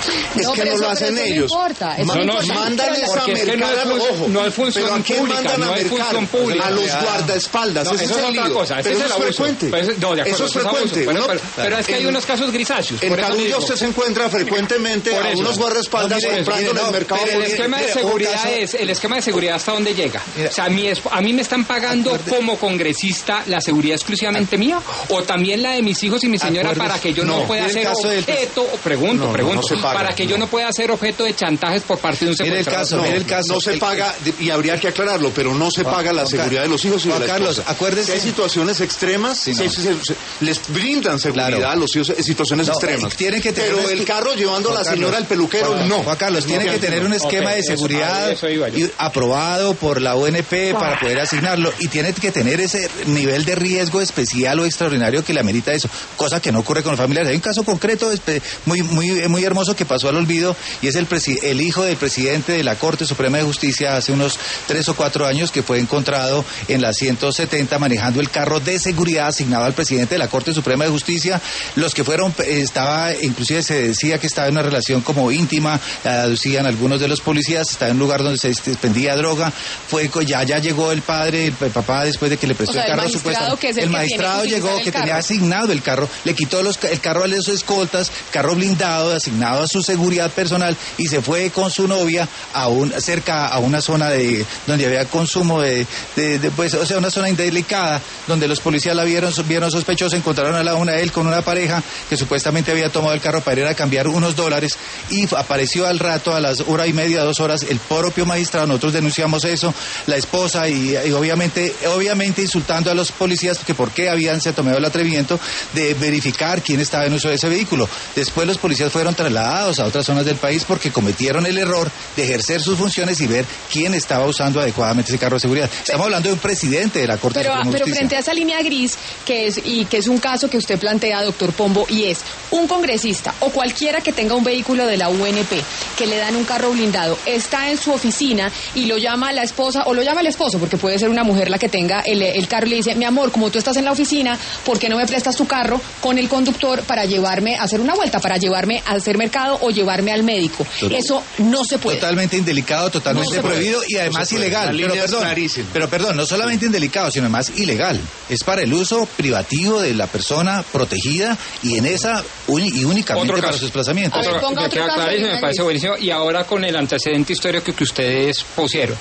Es no, que no eso, lo hacen ellos. No importa, eso no, no, no, mándanles a mercar, no es, ojo. No es función pero ¿a quién pública, mandan a no es mercar? función pública. A los guardaespaldas. No, eso, eso es otra cosa. Pero eso es frecuente. Pero es, no, de acuerdo, eso es frecuente. Pero, ¿no? pero, pero es que hay unos casos grisáceos. En Carulla usted se encuentra frecuentemente a unos guardaespaldas no, comprando en el mercado. Pero el esquema de seguridad es, el esquema de seguridad hasta dónde llega. O sea, a mí, es, a mí me están pagando como congresista la seguridad exclusivamente mía, o también la de mis hijos y mi señora para que yo no, no pueda ser objeto, pregunto, no, pregunto, no, no paga, para que yo no pueda ser objeto de chantajes por parte de un secuestrador. Mire el caso, no, no se paga, y habría que aclararlo, pero no se paga la seguridad de los hijos y de la Carlos, acuérdese. Hay situaciones extremas, sí, no. se, se, se, les brindan seguridad claro. a los hijos en situaciones no, extremas. Tienen que tener pero el carro llevando a la señora Carlos, al peluquero, Juan, no. Juan Carlos, tiene que tener un esquema okay, de seguridad eso, eso aprobado por la O N P wow. para poder asignarlo, y tiene que tener ese nivel de riesgo especial o extraordinario que le amerita eso, cosa que no ocurre con los familiares. Hay un caso concreto muy muy muy hermoso que pasó al olvido, y es el, el hijo del presidente de la Corte Suprema de Justicia hace unos tres o cuatro años, que fue encontrado en la ciento setenta manejando el carro de seguridad asignado al presidente de la Corte Suprema de Justicia. Los que fueron, estaba, inclusive se decía que estaba en una relación como íntima, aducían algunos de los policías, estaba en un lugar donde se expendía droga, fue ya ya llegó el padre, el papá, después de que le prestó o sea, el carro, supuestamente. El, el magistrado que llegó, que tenía asignado el carro, le quitó los, el carro a los escoltas, carro blindado, asignado a su seguridad personal, y se fue con su novia a un, cerca a una zona de donde había consumo de, de, de pues, o sea, una zona indelicada, donde los policías la vieron, vieron sospechosa, encontraron a la una de él con una pareja que supuestamente había tomado el carro para ir a cambiar unos dólares, y apareció al rato, a las hora y media, dos horas, el propio magistrado. Nosotros denunciamos eso, la esposa, y, y obviamente, obviamente insultando a los policías, que por qué habían se tomado el atrevimiento de verificar quién estaba en uso de ese vehículo. Después los policías fueron trasladados a otras zonas del país porque cometieron el error de ejercer sus funciones y ver quién estaba usando adecuadamente ese carro de seguridad. Estamos hablando de un presidente de la Corte pero, Suprema de Pero Justicia. frente a esa línea gris, que es y que es un caso que usted plantea, doctor Pombo, y es un congresista o cualquiera que tenga un vehículo de la U N P, que le dan un carro blindado, está en su oficina y lo llama la esposa o lo llama el esposo, porque puede ser una mujer la que tenga el, el carro, y le dice: mi amor, como tú estás en la oficina, ¿por qué no me prestas tu carro con el conductor para llevarme a hacer una vuelta, para llevarme a hacer mercado o llevarme al médico? Total, eso no se puede. Totalmente indelicado, totalmente no prohibido y además no ilegal. Pero perdón, pero perdón, no solamente indelicado, sino además ilegal. Es para el uso privativo de la persona protegida y en esa y únicamente para sus desplazamientos. A ver, ponga me otro queda caso, clarísimo, me parece buenísimo. Y ahora con el antecedente histórico que ustedes pusieron.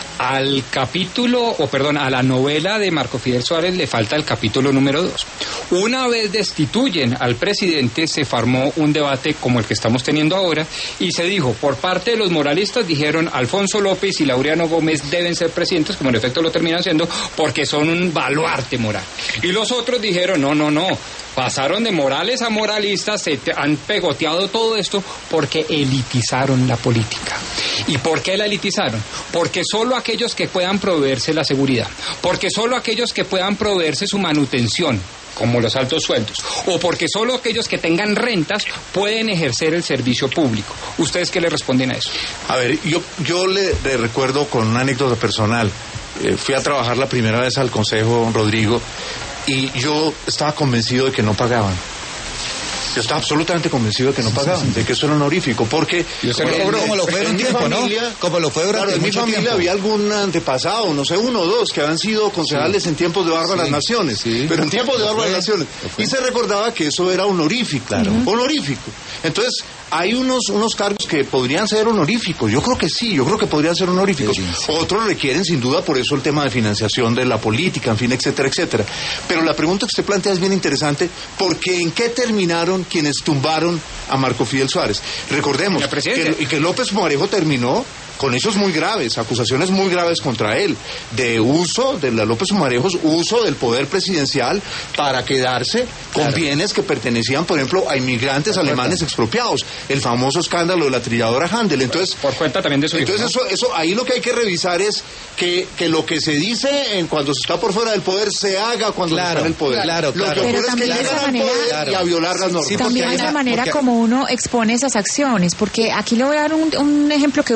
Al capítulo, o perdón, a la novela de Marco Fidel Suárez le falta el capítulo número dos. Una vez destituyen al presidente, se formó un debate como el que estamos teniendo ahora, y se dijo, por parte de los moralistas, dijeron Alfonso López y Laureano Gómez deben ser presidentes, como en efecto lo terminan siendo, porque son un baluarte moral. Y los otros dijeron, no, no, no, pasaron de morales a moralistas, se han pegoteado todo esto porque elitizaron la política. ¿Y por qué la elitizaron? Porque solo aquellos que puedan proveerse la seguridad, porque solo aquellos que puedan proveerse su manutención, como los altos sueldos, o porque solo aquellos que tengan rentas pueden ejercer el servicio público. ¿Ustedes qué le responden a eso? A ver, yo, yo le, le recuerdo con una anécdota personal. Eh, fui a trabajar la primera vez al Consejo Rodrigo y yo estaba convencido de que no pagaban. Yo estaba absolutamente convencido de que no pagaban, sí, sí, sí. de que eso era honorífico, porque... Y usted lo cobró como lo fue un tiempo, familia, ¿no? Como lo fue durante claro, mucho en mi familia tiempo. Había algún antepasado, no sé, uno o dos, que habían sido concejales sí. en tiempos de Bárbaras sí. Naciones, sí. pero en tiempos de Bárbaras Naciones. Y se recordaba que eso era honorífico, claro. honorífico. Entonces, hay unos, unos cargos que podrían ser honoríficos, yo creo que sí, yo creo que podrían ser honoríficos. Sí, sí. Otros requieren, sin duda, por eso el tema de financiación de la política, en fin, etcétera, etcétera. Pero la pregunta que usted plantea es bien interesante, porque ¿en qué terminaron quienes tumbaron a Marco Fidel Suárez? Recordemos que, y que López Pumarejo terminó con hechos muy graves, acusaciones muy graves contra él, de uso de la López Pumarejos, uso del poder presidencial para quedarse con claro. bienes que pertenecían, por ejemplo, a inmigrantes alemanes expropiados, el famoso escándalo de la trilladora Handel. Entonces, por cuenta también de su hijo, entonces ¿no? eso, eso, ahí lo que hay que revisar es que, que lo que se dice en cuando se está por fuera del poder se haga cuando claro, se está en el poder. Claro, lo claro. que ocurre Pero es que también llegan esa al manera, poder claro. y a violar las normas. Sí, también hay esa una, manera porque... como uno expone esas acciones, porque aquí le voy a dar un, un ejemplo que hubo en Antioquia.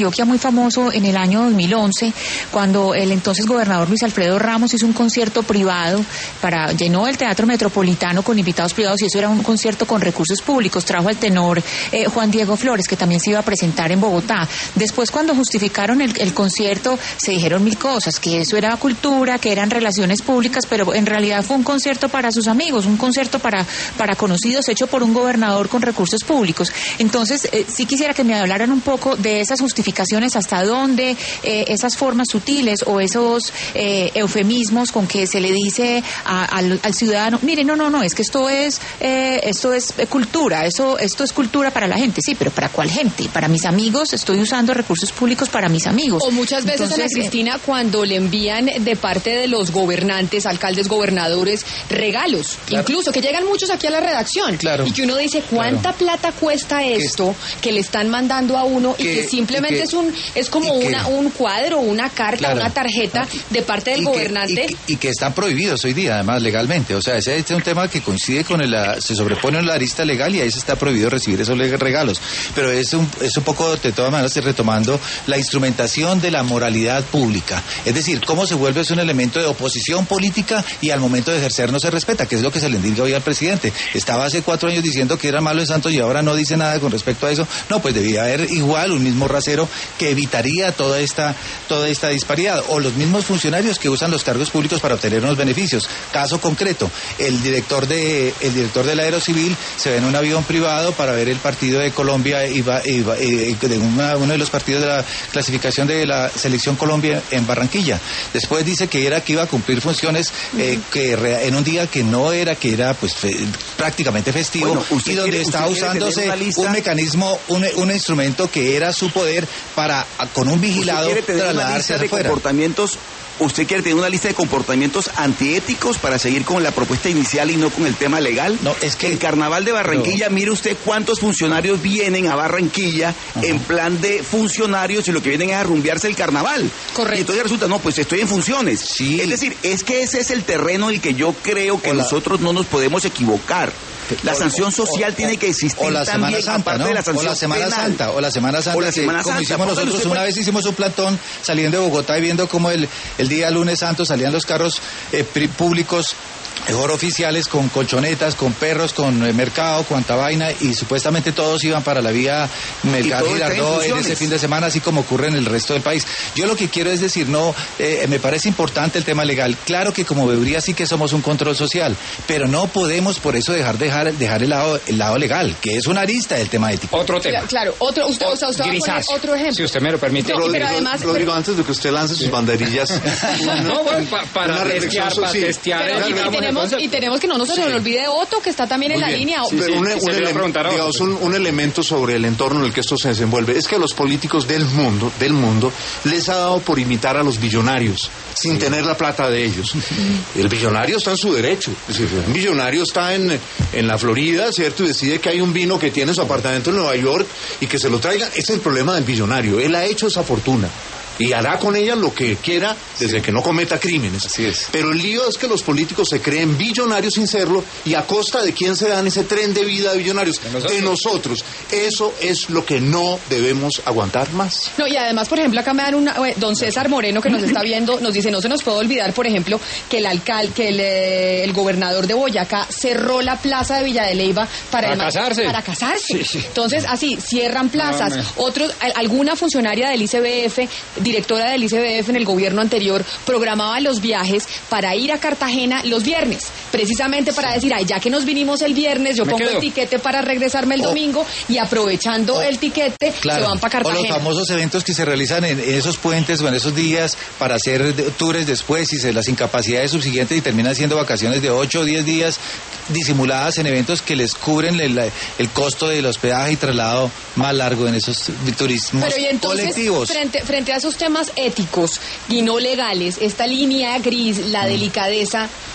Antioquia muy famoso en el año dos mil once, cuando el entonces gobernador Luis Alfredo Ramos hizo un concierto privado para llenó el Teatro Metropolitano con invitados privados, y eso era un concierto con recursos públicos. Trajo al tenor eh, Juan Diego Flores, que también se iba a presentar en Bogotá. Después, cuando justificaron el, el concierto, se dijeron mil cosas, que eso era cultura, que eran relaciones públicas, pero en realidad fue un concierto para sus amigos, un concierto para, para conocidos, hecho por un gobernador con recursos públicos. Entonces, eh, sí quisiera que me hablaran un poco de esas justificaciones, hasta dónde eh, esas formas sutiles o esos eh, eufemismos con que se le dice a, al, al ciudadano, mire, no, no, no, es que esto es eh, esto es cultura, eso, esto es cultura para la gente. Sí, pero ¿para cuál gente? Para mis amigos, estoy usando recursos públicos para mis amigos. O muchas veces, Entonces, Ana Cristina, cuando le envían de parte de los gobernantes, alcaldes, gobernadores, regalos, claro, incluso que llegan muchos aquí a la redacción, claro, y que uno dice, ¿cuánta claro. plata cuesta esto que, que le están mandando a uno que, y que simplemente y que, es un es como una que, un cuadro, una carta, claro, una tarjeta de parte del y gobernante? Que, y, que, y que están prohibidos hoy día, además, legalmente. O sea, ese es un tema que coincide con el, se sobrepone en la arista legal, y ahí se está prohibido recibir esos regalos. Pero es un, es un poco, de todas maneras, retomando la instrumentación de la moralidad pública. Es decir, cómo se vuelve es un elemento de oposición política, y al momento de ejercer no se respeta, que es lo que se le indica hoy al presidente. Estaba hace cuatro años diciendo que era malo en Santos y ahora no dice nada con respecto a eso. No, pues debía haber igual un mismo rasero que evitaría toda esta, toda esta disparidad. O los mismos funcionarios que usan los cargos públicos para obtener unos beneficios. Caso concreto, el director de, el director del Aerocivil se ve en un avión privado para ver el partido de Colombia y va, y va, y de una, uno de los partidos de la clasificación de la selección Colombia en Barranquilla. Después dice que era que iba a cumplir funciones eh, que re, en un día que no era, que era pues fe, prácticamente festivo, bueno, y donde está usándose un mecanismo, un, un instrumento que era su poder para con un vigilado trasladarse hacia afuera. Comportamientos. ¿Usted quiere tener una lista de comportamientos antiéticos para seguir con la propuesta inicial y no con el tema legal? No, es que el Carnaval de Barranquilla, pero... mire usted cuántos funcionarios vienen a Barranquilla, ajá, en plan de funcionarios, y lo que vienen es a rumbearse el carnaval. Correcto. Y entonces resulta, no, pues estoy en funciones. Sí. Es decir, es que ese es el terreno en el que yo creo que Hola. nosotros no nos podemos equivocar. La sanción social o, tiene que existir o la también, Semana Santa, ¿no? de la sanción o la Semana penal. Santa, o la Semana Santa, o la Semana que, como Santa, hicimos nosotros, una puede... vez hicimos un plantón saliendo de Bogotá y viendo cómo el, el día lunes santo salían los carros eh, públicos, mejor oficiales, con colchonetas, con perros, con eh, mercado, cuanta vaina, y supuestamente todos iban para la vía Melgar Girardot en ese fin de semana, así como ocurre en el resto del país. Yo lo que quiero es decir, no, eh, me parece importante el tema legal. Claro que como veeduría sí que somos un control social, pero no podemos por eso dejar dejar dejar el lado el lado legal, que es una arista del tema ético. Otro tema. Claro, otro, usted, usted, usted va a poner otro ejemplo. Si usted me lo permite. No, Rodrigo, pero además, Rodrigo pero... antes de que usted lance sus banderillas. Una, no, bueno, pa, para testear, para testear. Pero, y, y, tenemos, y tenemos que no nos sí. se nos olvide Otto, que está también Muy en la bien. línea. Sí, sí, un, un, ele digamos, un, un elemento sobre el entorno en el que esto se desenvuelve es que a los políticos del mundo, del mundo, les ha dado por imitar a los billonarios, sin sí. tener la plata de ellos. El billonario está en su derecho. Es decir, un billonario está en, en la Florida, ¿cierto? Y decide que hay un vino que tiene su apartamento en Nueva York y que se lo traigan. Ese es el problema del billonario. Él ha hecho esa fortuna y hará con ella lo que quiera desde sí. que no cometa crímenes. Así es. Pero el lío es que los políticos se creen billonarios sin serlo, y a costa de quién se dan ese tren de vida de billonarios, de nosotros. de nosotros. Eso es lo que no debemos aguantar más. No, y además, por ejemplo, acá me dan una, eh, don César Moreno, que nos está viendo, nos dice, no se nos puede olvidar, por ejemplo, que el alcalde, que el, eh, el gobernador de Boyacá cerró la plaza de Villa de Leyva para, para el, casarse. Para casarse. Sí, sí. Entonces, así, cierran plazas. No, Otros, alguna funcionaria del I C B F, directora del I C B F en el gobierno anterior, programaba los viajes para ir a Cartagena los viernes, precisamente para sí. decir, ay, ya que nos vinimos el viernes, yo me pongo quedo. el tiquete para regresarme el oh. domingo, y aprovechando oh. el tiquete, claro. se van para Cartagena. O los famosos eventos que se realizan en esos puentes o en esos días para hacer tours después, y se las incapacidades subsiguientes, y terminan siendo vacaciones de ocho o diez días disimuladas en eventos que les cubren el, el costo del hospedaje y traslado más largo en esos turismos Pero y entonces, colectivos. Frente, frente a esos temas éticos y no legales, esta línea gris, la mm. delicadeza,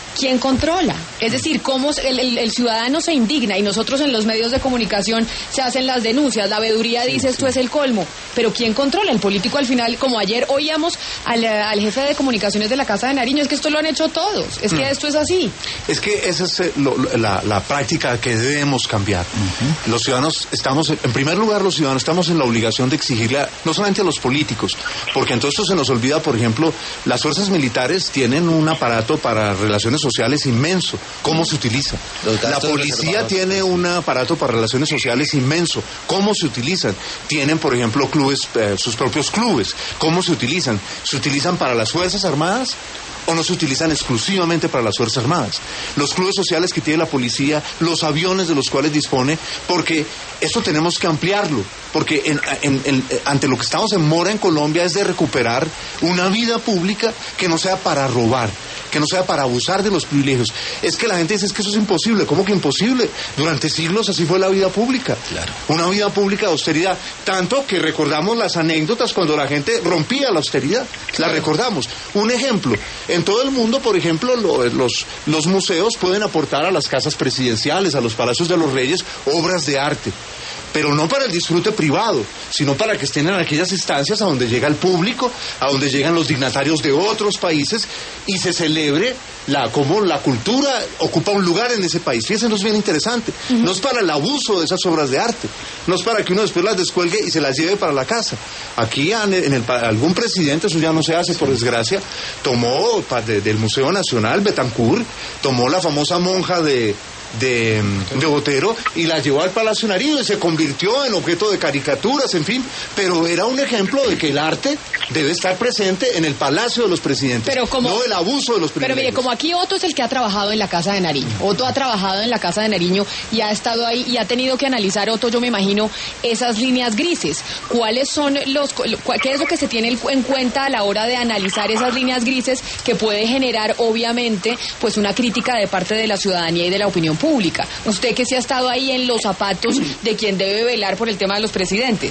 ¿quién controla? Es decir, cómo el, el, el ciudadano se indigna y nosotros en los medios de comunicación se hacen las denuncias, la veeduría dice sí, esto sí. es el colmo, pero ¿quién controla? El político al final, como ayer oíamos al, al jefe de comunicaciones de la Casa de Nariño, es que esto lo han hecho todos, es que mm. esto es así. Es que esa es lo, la, la práctica que debemos cambiar. Uh-huh. Los ciudadanos estamos, en primer lugar, los ciudadanos estamos en la obligación de exigirle, a, no solamente a los políticos, porque entonces se nos olvida, por ejemplo, las fuerzas militares tienen un aparato para relaciones sociales inmenso. ¿Cómo se utiliza? La policía tiene un aparato para relaciones sociales inmenso. ¿Cómo se utilizan? Tienen, por ejemplo, clubes, eh, sus propios clubes. ¿Cómo se utilizan? ¿Se utilizan para las Fuerzas Armadas? ¿O no se utilizan exclusivamente para las Fuerzas Armadas? Los clubes sociales que tiene la policía, los aviones de los cuales dispone, porque esto tenemos que ampliarlo, porque en, en, en, ante lo que estamos en mora en Colombia es de recuperar una vida pública que no sea para robar, que no sea para abusar de los privilegios. Es que la gente dice, es que eso es imposible. ¿Cómo que imposible? Durante siglos así fue la vida pública. Claro. Una vida pública de austeridad, tanto que recordamos las anécdotas cuando la gente rompía la austeridad, claro. La recordamos. Un ejemplo, en todo el mundo, por ejemplo, lo, los, los museos pueden aportar a las casas presidenciales, a los palacios de los reyes, obras de arte, pero no para el disfrute privado, sino para que estén en aquellas instancias a donde llega el público, a donde llegan los dignatarios de otros países y se celebre la cómo la cultura ocupa un lugar en ese país. Fíjense, no es bien interesante. Uh-huh. No es para el abuso de esas obras de arte, no es para que uno después las descuelgue y se las lleve para la casa. Aquí en el, en el, algún presidente, eso ya no se hace por desgracia, tomó de, del Museo Nacional Betancourt, tomó la famosa monja de De, de Botero y la llevó al Palacio Nariño y se convirtió en objeto de caricaturas, en fin, pero era un ejemplo de que el arte debe estar presente en el Palacio de los Presidentes, pero como, no el abuso de los privilegios. Pero mire, como aquí Otto es el que ha trabajado en la Casa de Nariño, Otto ha trabajado en la Casa de Nariño y ha estado ahí y ha tenido que analizar, Otto, yo me imagino, esas líneas grises. ¿Cuáles son los, qué es lo que se tiene en cuenta a la hora de analizar esas líneas grises que puede generar, obviamente, pues una crítica de parte de la ciudadanía y de la opinión pública? Usted que sí ha estado ahí en los zapatos de quien debe velar por el tema de los presidentes.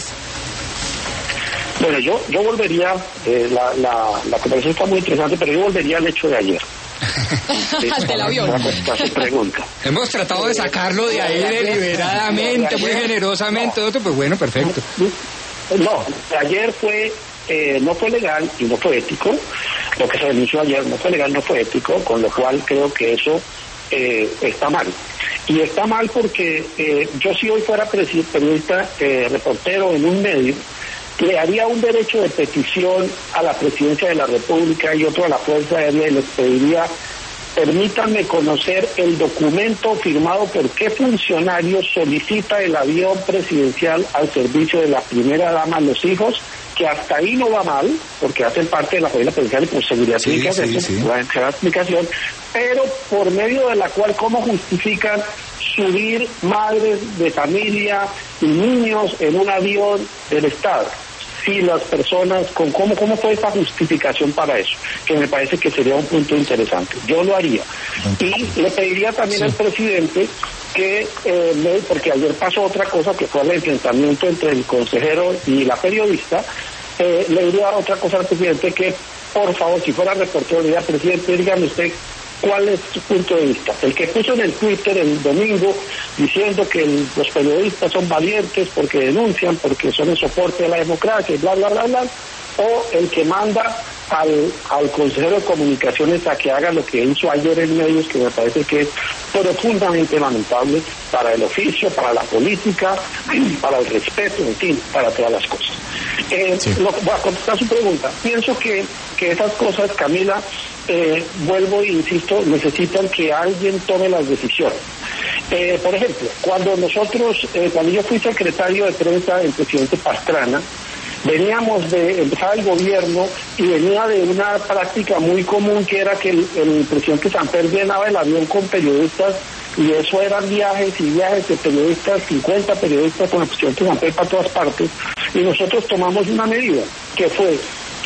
Bueno, yo yo volvería, eh, la, la, la conversación está muy interesante, pero yo volvería al hecho de ayer. Al del avión. Su pregunta. Hemos tratado de sacarlo de ahí deliberadamente, muy generosamente, otro, pues bueno, perfecto. No, ayer fue, eh, no fue legal y no fue ético. Lo que se denunció ayer no fue legal, no fue ético, con lo cual creo que eso Eh, está mal. Y está mal porque eh, yo si hoy fuera periodista, eh, reportero en un medio, le haría un derecho de petición a la presidencia de la República y otro a la Fuerza Aérea y les pediría, permítanme conocer el documento firmado por qué funcionario solicita el avión presidencial al servicio de la primera dama, los hijos, que hasta ahí no va mal, porque hacen parte de la familia presidencial y por seguridad sí, tiene que sí, hacerse, sí. la explicación, pero por medio de la cual, ¿cómo justifican subir madres de familia y niños en un avión del Estado? Si las personas, con cómo, cómo fue esa justificación para eso, que me parece que sería un punto interesante. Yo lo haría. Y le pediría también sí. al presidente que, eh, porque ayer pasó otra cosa, que fue el enfrentamiento entre el consejero y la periodista, eh, le diría otra cosa al presidente, que por favor, si fuera reportero, le diría, presidente, dígame usted, ¿cuál es su punto de vista? El que puso en el Twitter el domingo diciendo que el, los periodistas son valientes porque denuncian, porque son el soporte de la democracia y bla, bla, bla, bla, o el que manda al, al consejero de comunicaciones a que haga lo que hizo ayer en medios, que me parece que es profundamente lamentable para el oficio, para la política, para el respeto, en fin, para todas las cosas. Eh, sí. lo, voy a contestar su pregunta. Pienso que, que esas cosas, Camila, Eh, vuelvo e insisto, necesitan que alguien tome las decisiones. Eh, por ejemplo, cuando nosotros, eh, cuando yo fui secretario de prensa del presidente Pastrana, veníamos de empezar el gobierno y venía de una práctica muy común, que era que el, el presidente Samper llenaba el avión con periodistas, y eso eran viajes y viajes de periodistas, cincuenta periodistas con el presidente Samper para todas partes, y nosotros tomamos una medida, que fue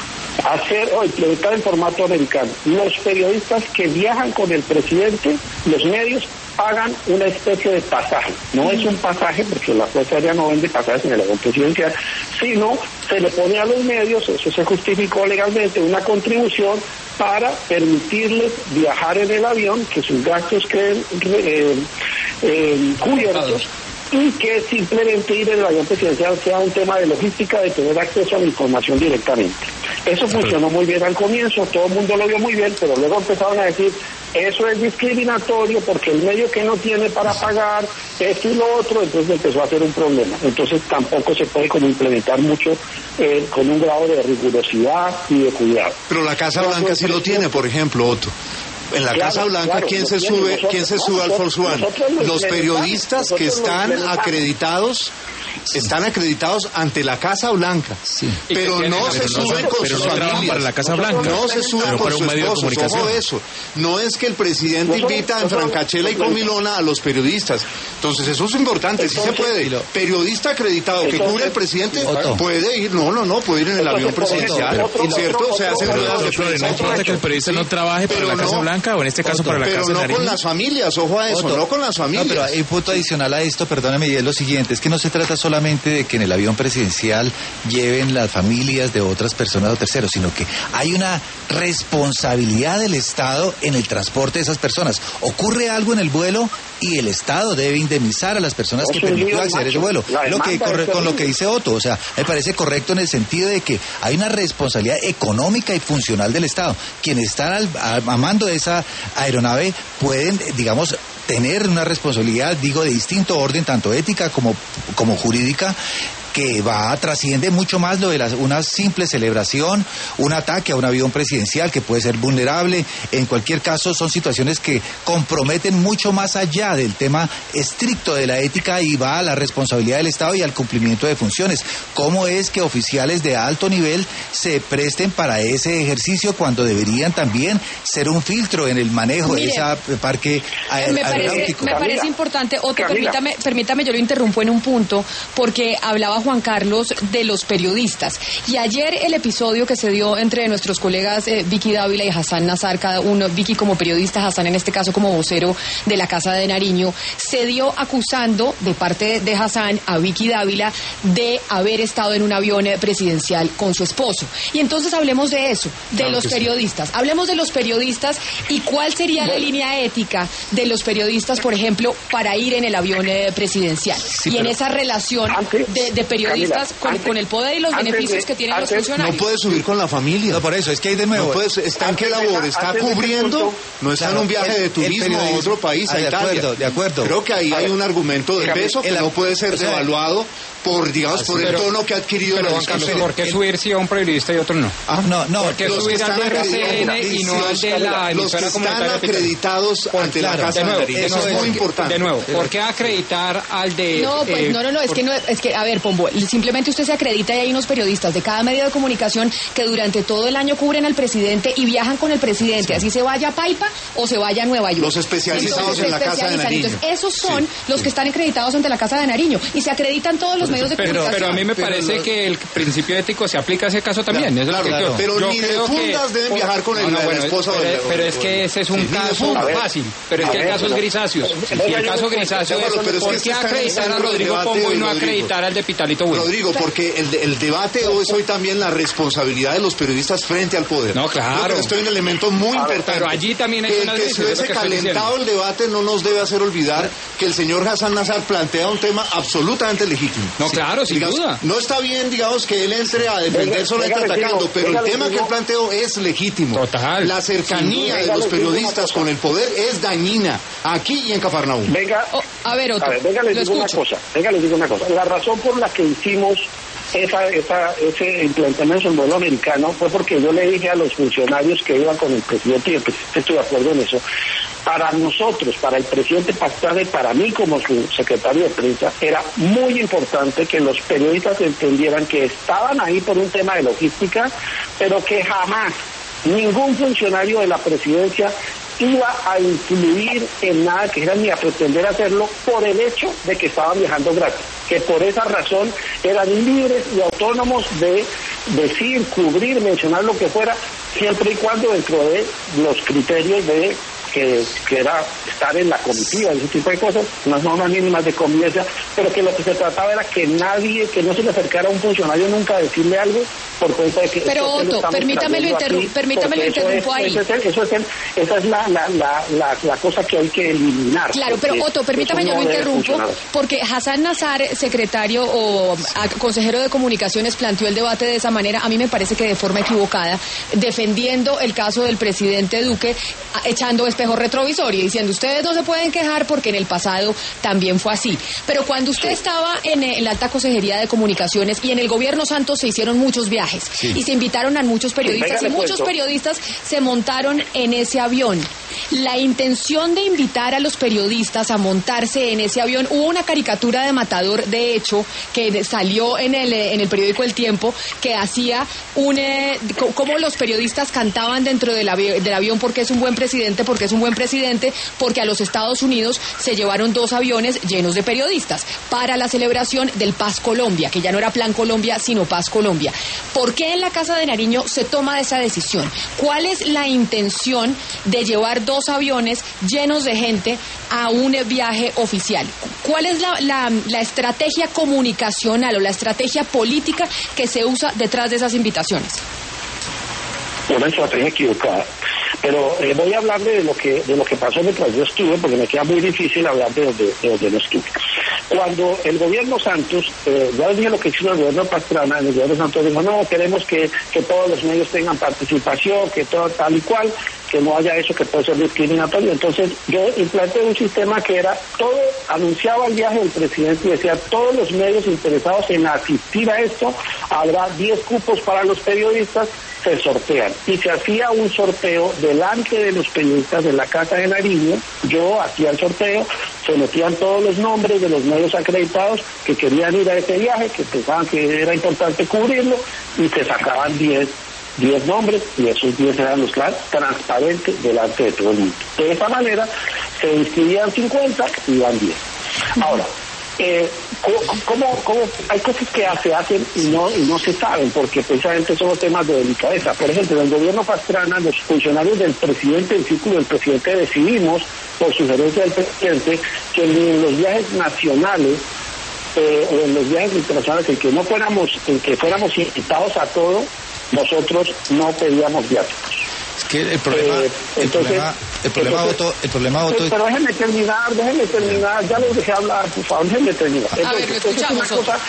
hacer o implementar en formato americano. Los periodistas que viajan con el presidente, los medios pagan una especie de pasaje. No es un pasaje, porque la Fuerza Aérea no vende pasajes en el avión presidencial, sino se le pone a los medios, eso se justificó legalmente, una contribución para permitirles viajar en el avión, que sus gastos queden eh, eh, cubiertos, y que simplemente ir en el avión presidencial sea un tema de logística, de tener acceso a la información directamente. Eso funcionó muy bien al comienzo, todo el mundo lo vio muy bien, pero luego empezaron a decir, eso es discriminatorio porque el medio que no tiene para pagar esto y lo otro, entonces empezó a ser un problema. Entonces tampoco se puede como implementar mucho eh, con un grado de rigurosidad y de cuidado. Pero la Casa Blanca sí lo tiene, por ejemplo, Otto. En la claro, Casa Blanca, claro, ¿quién se sube, nosotros, ¿quién se sube al Force One? Los periodistas que están acreditados, están acreditados ante la Casa Blanca, sí. pero no se suben con sus familias. Para la Casa Blanca. No se suben con sus esposos. Ojo eso. No es que el presidente invita en Francachela y Comilona a los periodistas. Entonces eso es importante, sí se puede. Periodista acreditado que cubre el presidente puede ir, no, no, no, puede ir en el avión presidencial, ¿cierto? Se hacen ruedas de prensa. No importa que el periodista no trabaje para la Casa Blanca, o en este caso para la pero Casa no Nariño. Con las familias, ojo a eso, Otto. no con las familias. No, pero hay un punto adicional a esto, perdóname, y es lo siguiente, es que no se trata solamente de que en el avión presidencial lleven las familias de otras personas o terceros, sino que hay una responsabilidad del Estado en el transporte de esas personas. Ocurre algo en el vuelo y el Estado debe indemnizar a las personas que permitió acceder a ese vuelo. Lo que corre, con lo que dice Otto, o sea, me parece correcto en el sentido de que hay una responsabilidad económica y funcional del Estado. Quienes están al, a, a mando de esa aeronave pueden, digamos, tener una responsabilidad, digo, de distinto orden, tanto ética como, como jurídica, que va, trasciende mucho más lo de las, una simple celebración, un ataque a un avión presidencial que puede ser vulnerable. En cualquier caso, son situaciones que comprometen mucho más allá del tema estricto de la ética y va a la responsabilidad del Estado y al cumplimiento de funciones. ¿Cómo es que oficiales de alto nivel se presten para ese ejercicio cuando deberían también ser un filtro en el manejo Mire, de ese parque aer- me parece, aeronáutico? Me parece importante, Otto, permítame, permítame, yo lo interrumpo en un punto, porque hablaba Juan Carlos de los periodistas. Y ayer el episodio que se dio entre nuestros colegas eh, Vicky Dávila y Hassan Nazar, cada uno, Vicky como periodista, Hassan en este caso como vocero de la Casa de Nariño, se dio acusando de parte de Hassan a Vicky Dávila de haber estado en un avión presidencial con su esposo. Y entonces hablemos de eso, de claro los periodistas. Sí. Hablemos de los periodistas y cuál sería bueno. la línea ética de los periodistas, por ejemplo, para ir en el avión eh, presidencial. Sí, y en esa relación antes, de, de periodistas Camila, con, antes, con el poder y los beneficios de, que tienen antes, los funcionarios. No puede subir con la familia. No, por eso, es que hay de nuevo. No puede, ¿está en qué labor? ¿Está cubriendo? Punto, no está claro, en un viaje el, de turismo a otro país, ah, a Italia. De acuerdo, de acuerdo. Creo que ahí hay un argumento de peso que no puede ser devaluado por, digamos, por el tono que ha adquirido pero, la discusión. ¿Por qué subir si a un periodista y otro no? Ah, no, no. ¿Por qué subir al de R C N y no al de la los que están acreditados ante la Casa de Nariño? Eso es muy importante. De nuevo, ¿por qué acreditar al de...? No, pues no, no, no, es que no, es que, a ver, Pombo, simplemente usted se acredita y hay unos periodistas de cada medio de comunicación que durante todo el año cubren al presidente y viajan con el presidente, así se vaya a Paipa o se vaya a Nueva York. Los especializados en la Casa de Nariño. Entonces, esos son los que están acreditados ante la Casa de Nariño y se acreditan todos los medios de comunicación. Pero a mí me pero parece lo... que el principio ético se aplica a ese caso también. Claro, claro, claro. Pero yo ni de fundas que... deben viajar con el, no, no, bueno, la esposa. Pero, del... pero es que ese es un sí, caso fácil. Pero es que el caso es grisáceos. Y el caso grisáceo es ¿por qué acreditar a Rodrigo Pombo y no acreditar al de Pitalito Bueno? Rodrigo, porque el, el debate hoy es hoy también la responsabilidad de los periodistas frente al poder. No, claro. Esto es un elemento muy importante. Pero allí también hay una que se hubiese calentado el debate no nos debe hacer olvidar que el señor Hassan Nazar plantea un tema absolutamente legítimo. No, claro, sin duda. No está bien, digamos, que él entre a defender solamente atacando, pero el tema que él planteó es legítimo. Total. La cercanía de los periodistas con el poder es dañina, aquí y en Cafarnaúm. Venga, oh, a ver, otro. A ver, venga, les digo una cosa, venga, les digo una cosa. La razón por la que hicimos esa, esa, ese implantamento en vuelo americano fue porque yo le dije a los funcionarios que iban con el presidente, y el presidente estuvo de acuerdo en eso, para nosotros, para el presidente Pastrana y para mí como su secretario de prensa, era muy importante que los periodistas entendieran que estaban ahí por un tema de logística, pero que jamás ningún funcionario de la presidencia iba a influir en nada que era ni a pretender hacerlo por el hecho de que estaban viajando gratis, que por esa razón eran libres y autónomos de decir, cubrir, mencionar lo que fuera, siempre y cuando dentro de los criterios de que, que era estar en la comitiva, ese tipo de cosas, unas normas mínimas de convivencia, pero que lo que se trataba era que nadie, que no se le acercara a un funcionario nunca a decirle algo por cuenta de que... Pero Otto, permítame lo, interru permítame lo interrumpo ahí. Eso es, eso es el, esa es la, la, la, la, la cosa que hay que eliminar. Claro, pero Otto, permítame, yo lo interrumpo, porque Hassan Nazar, secretario o a, consejero de comunicaciones, planteó el debate de esa manera, a mí me parece que de forma equivocada, defendiendo el caso del presidente Duque, echando espejo retrovisor y diciendo, ustedes no se pueden quejar porque en el pasado también fue así. Pero cuando usted sí. estaba en, en la alta consejería de comunicaciones y en el gobierno Santos se hicieron muchos viajes sí. y se invitaron a muchos periodistas sí, y muchos puesto. periodistas se montaron en ese avión. La intención de invitar a los periodistas a montarse en ese avión, hubo una caricatura de Matador, de hecho, que salió en el, en el periódico El Tiempo, que hacía un, eh, cómo los periodistas cantaban dentro del, avi del avión porque es un buen presidente, porque es un buen presidente, porque a los Estados Unidos se llevaron dos aviones llenos de periodistas para la celebración del Paz Colombia, que ya no era Plan Colombia, sino Paz Colombia. ¿Por qué en la Casa de Nariño se toma esa decisión? ¿Cuál es la intención de llevar dos aviones llenos de gente a un viaje oficial? ¿Cuál es la, la, la estrategia comunicacional o la estrategia política que se usa detrás de esas invitaciones? Una estrategia equivocada. Pero eh, voy a hablarle de lo que de lo que pasó mientras yo estuve, porque me queda muy difícil hablar de donde, de donde no estuve. Cuando el gobierno Santos, eh, ya les dije lo que hizo el gobierno Pastrana, el gobierno Santos dijo, no, queremos que, que todos los medios tengan participación, que todo tal y cual, que no haya eso que puede ser discriminatorio. Entonces yo implanté un sistema que era, todo anunciaba el viaje del presidente y decía, todos los medios interesados en asistir a esto, habrá diez cupos para los periodistas, se sortean. Y se hacía un sorteo delante de los periodistas de la Casa de Nariño, yo hacía el sorteo, se metían todos los nombres de los medios acreditados que querían ir a ese viaje, que pensaban que era importante cubrirlo, y se sacaban diez nombres, y esos diez eran los transparentes delante de todo el mundo. De esa manera se inscribían cincuenta y iban diez. Ahora, Eh, ¿cómo, cómo, hay cosas que se hacen y no, y no se saben, porque precisamente son los temas de delicadeza. Por ejemplo, en el gobierno Pastrana, los funcionarios del presidente, el círculo del presidente, decidimos, por sugerencia del presidente, que en los viajes nacionales eh, o en los viajes internacionales, en que no fuéramos, en que fuéramos invitados a todo, nosotros no pedíamos viáticos. Es que el problema, eh, el entonces, problema, el problema, entonces, Otto, el problema, Otto, pero déjenme terminar, déjenme terminar, ya les dejé hablar, por favor, déjenme terminar. A entonces, ver, lo escuchamos, esa es una cosa,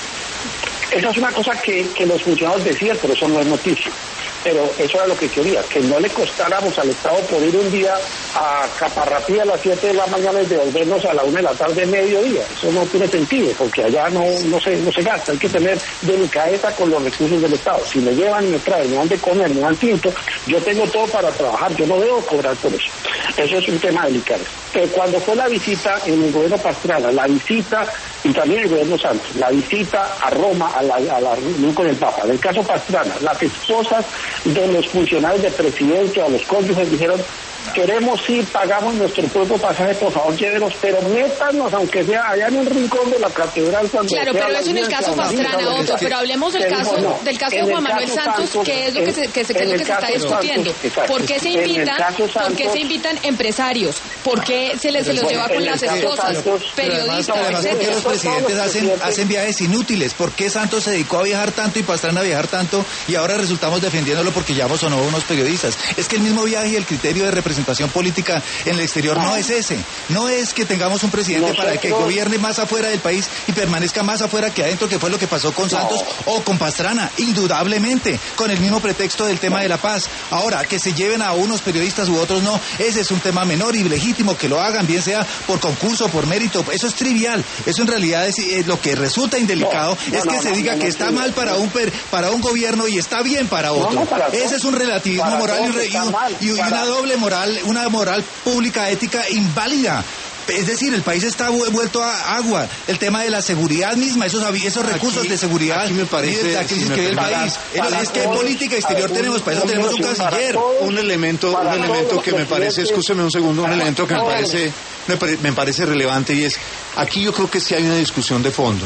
esa es una cosa que, que los funcionarios decían, pero eso no es noticia. Pero eso era lo que quería, que no le costáramos al Estado por ir un día a Caparratí a las siete de la mañana y devolvernos a la una de la tarde, mediodía. Eso no tiene sentido, porque allá no, no, se, no se gasta. Hay que tener delicadeza con los recursos del Estado. Si me llevan y me traen, me dan de comer, me dan tinto, yo tengo todo para trabajar, yo no debo cobrar por eso. Eso es un tema delicado. Pero cuando fue la visita en el gobierno Pastrana, la visita, y también el gobierno Santos, la visita a Roma, a la, a la reunión con el Papa, en el caso Pastrana, las esposas de los funcionarios de presidencia o los cónyuges dijeron, queremos ir, pagamos nuestro propio pasaje, por favor llévenos, pero métanos, aunque sea allá en un rincón de la catedral. Claro, pero eso en el caso Pastrana, Otto, pero hablemos del caso no, del caso de Juan Manuel Santos, Santos, que es lo que se, que se, que es lo que se está discutiendo. Santos, ¿Por qué se invitan, Santos, ¿por qué se invitan empresarios? ¿Por qué se les se los lleva con las esposas? Santos, periodistas, además, ¿por qué los presidentes hacen, hacen viajes inútiles? ¿Por qué Santos se dedicó a viajar tanto y Pastrana a viajar tanto y ahora resultamos defendiéndolo porque llevamos o no unos periodistas? Es que el mismo viaje y el criterio de representación representación política en el exterior no es ese. No es que tengamos un presidente Nosotros... para que gobierne más afuera del país y permanezca más afuera que adentro, que fue lo que pasó con Santos no. o con Pastrana, indudablemente, con el mismo pretexto del tema no. de la paz. Ahora, que se lleven a unos periodistas u otros no, ese es un tema menor y legítimo, que lo hagan, bien sea por concurso, por mérito, eso es trivial. Eso en realidad es, es lo que resulta indelicado, no, no, es que no, se no, diga no, que no, está no, mal para un per, para un gobierno y está bien para otro. No, para ese es un relativismo para moral y, y, y una doble moral, una moral pública ética inválida. Es decir, el país está vuelto a agua. El tema de la seguridad misma, esos, esos recursos aquí, de seguridad, aquí me parece, de la crisis si que ve el país. Para es que en política exterior tenemos, para eso tenemos un canciller. Un elemento, un elemento que me parece, escúcheme un segundo, un elemento que me parece, me, me parece relevante, y es, aquí yo creo que sí hay una discusión de fondo.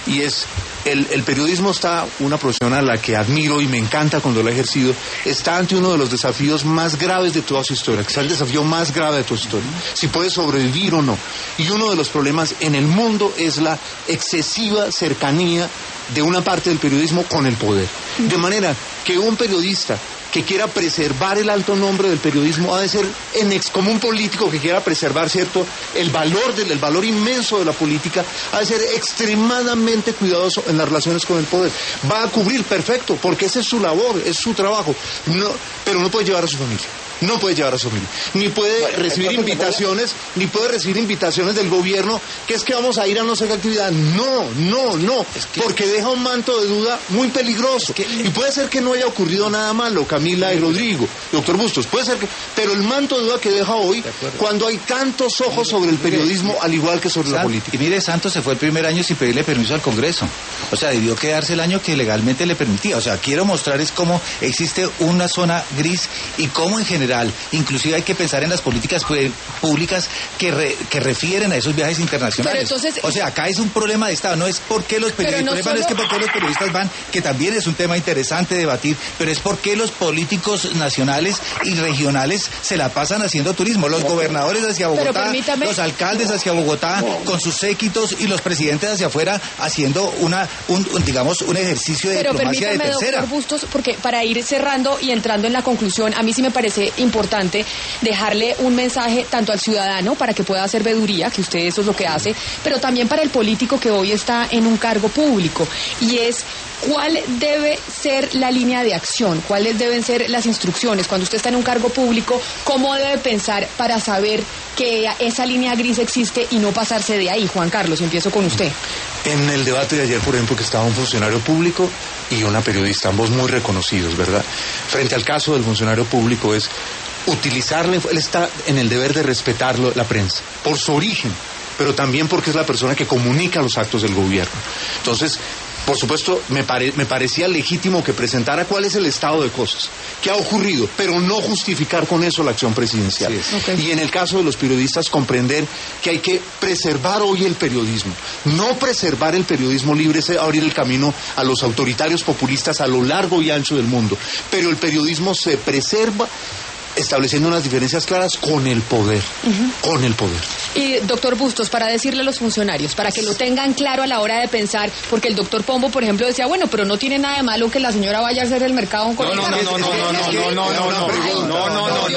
y es el, el periodismo está, una profesión a la que admiro y me encanta cuando la he ejercido, está ante uno de los desafíos más graves de toda su historia, que es el desafío más grave de toda su historia, si puede sobrevivir o no. Y uno de los problemas en el mundo es la excesiva cercanía de una parte del periodismo con el poder. De manera que un periodista que quiera preservar el alto nombre del periodismo ha de ser en ex, como un político que quiera preservar, ¿cierto?, el valor del el valor inmenso de la política, ha de ser extremadamente cuidadoso en las relaciones con el poder. Va a cubrir perfecto, porque esa es su labor, es su trabajo, no, pero no puede llevar a su familia. No puede llevar a su familia, ni puede bueno, recibir invitaciones, ni puede recibir invitaciones del gobierno, que es que vamos a ir a no sé qué actividad. No, no, no, es que... porque deja un manto de duda muy peligroso. Es que... Y puede ser que no haya ocurrido nada malo, Camila y Rodrigo, doctor Bustos, puede ser que... Pero el manto de duda que deja hoy, cuando hay tantos ojos mire, sobre el periodismo, mire, al igual que sobre Sant, la política. Y mire, Santos se fue el primer año sin pedirle permiso al Congreso. O sea, debió quedarse el año que legalmente le permitía. O sea, quiero mostrar es cómo existe una zona gris y cómo en general inclusive hay que pensar en las políticas públicas que, re, que refieren a esos viajes internacionales. Entonces, o sea, acá es un problema de Estado, no es por qué los periodistas, no el problema solo... no es que por qué los periodistas van, que también es un tema interesante debatir, pero es por qué los políticos nacionales y regionales se la pasan haciendo turismo, los gobernadores hacia Bogotá, los alcaldes hacia Bogotá con sus séquitos y los presidentes hacia afuera haciendo una, un, un digamos, un ejercicio de pero diplomacia de tercera. Doctor Bustos, porque para ir cerrando y entrando en la conclusión, a mí sí me parece importante dejarle un mensaje tanto al ciudadano para que pueda hacer veeduría, que usted eso es lo que hace, pero también para el político que hoy está en un cargo público, y es cuál debe ser la línea de acción, cuáles deben ser las instrucciones cuando usted está en un cargo público, cómo debe pensar para saber que esa línea gris existe y no pasarse de ahí. Juan Carlos, empiezo con usted. En el debate de ayer, por ejemplo, que estaba un funcionario público y una periodista, ambos muy reconocidos, ¿verdad? Frente al caso del funcionario público es utilizarle, él está en el deber de respetarlo, la prensa, por su origen, pero también porque es la persona que comunica los actos del gobierno. Entonces, por supuesto, me, pare, me parecía legítimo que presentara cuál es el estado de cosas, qué ha ocurrido, pero no justificar con eso la acción presidencial. Sí, okay. Y en el caso de los periodistas, comprender que hay que preservar hoy el periodismo. No preservar el periodismo libre es abrir el camino a los autoritarios populistas a lo largo y ancho del mundo, pero el periodismo se preserva estableciendo unas diferencias claras con el poder, uh-huh. con el poder. Y doctor Bustos, para decirle a los funcionarios, para que lo tengan claro a la hora de pensar, porque el doctor Pombo, por ejemplo, decía, bueno, pero no tiene nada de malo que la señora vaya a hacer el mercado con no, no, no, no, no, no, no, no, no, no, no, no, no, no,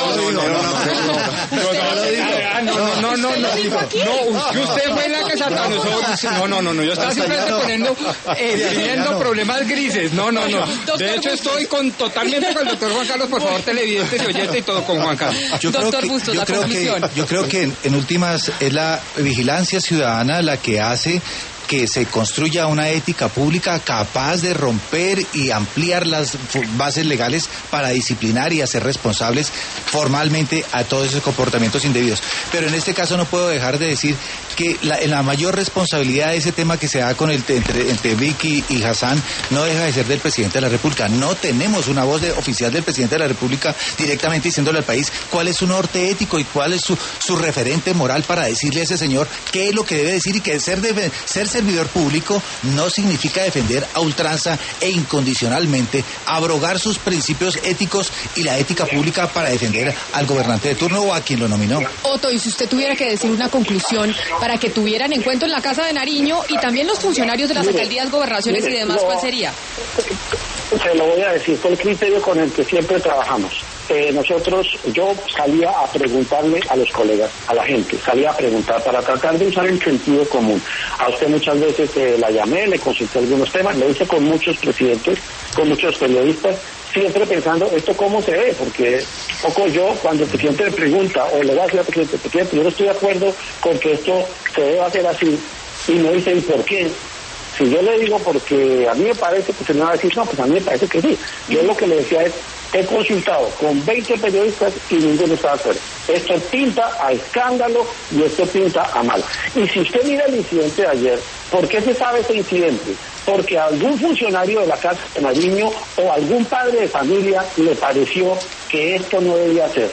no, no, no, no, no, usted fue la que satanizó. No, no, no, no, yo estaba simplemente poniendo, viviendo problemas grises. No, no, no. De hecho, estoy con totalmente con el doctor Juan Carlos, por favor, televidentes y oyentes y todo con Juan Carlos. Yo creo que, Bustos, yo creo que, yo creo que en, en últimas es la vigilancia ciudadana la que hace que se construya una ética pública capaz de romper y ampliar las bases legales para disciplinar y hacer responsables formalmente a todos esos comportamientos indebidos. Pero en este caso no puedo dejar de decir que la, la mayor responsabilidad de ese tema que se da con el entre, entre Vicky y Hassan no deja de ser del presidente de la República. No tenemos una voz de, oficial del presidente de la República directamente diciéndole al país cuál es su norte ético y cuál es su, su referente moral para decirle a ese señor qué es lo que debe decir, y que ser, de, ser servidor público no significa defender a ultranza e incondicionalmente, abrogar sus principios éticos y la ética pública para defender al gobernante de turno o a quien lo nominó. Otto, y si usted tuviera que decir una conclusión para que tuvieran en cuenta en la Casa de Nariño y también los funcionarios de las alcaldías, gobernaciones y demás, ¿cuál sería? Se lo voy a decir, fue el criterio con el que siempre trabajamos. Eh, nosotros, yo salía a preguntarle a los colegas, a la gente, salía a preguntar para tratar de usar el sentido común. A usted muchas veces eh, la llamé, le consulté algunos temas, lo hice con muchos presidentes, con muchos periodistas, siempre pensando esto cómo se ve, porque poco yo, cuando el presidente le pregunta o le va a decir al presidente, presidente, yo no estoy de acuerdo con que esto se deba hacer así, y me dice, ¿y por qué? Si yo le digo porque a mí me parece, pues se me va a decir, no, pues a mí me parece que sí. Yo lo que le decía es, he consultado con veinte periodistas y ninguno está de acuerdo. Esto pinta a escándalo y esto pinta a mal. Y si usted mira el incidente de ayer, ¿por qué se sabe ese incidente? Porque a algún funcionario de la Casa de Nariño o algún padre de familia le pareció que esto no debía ser.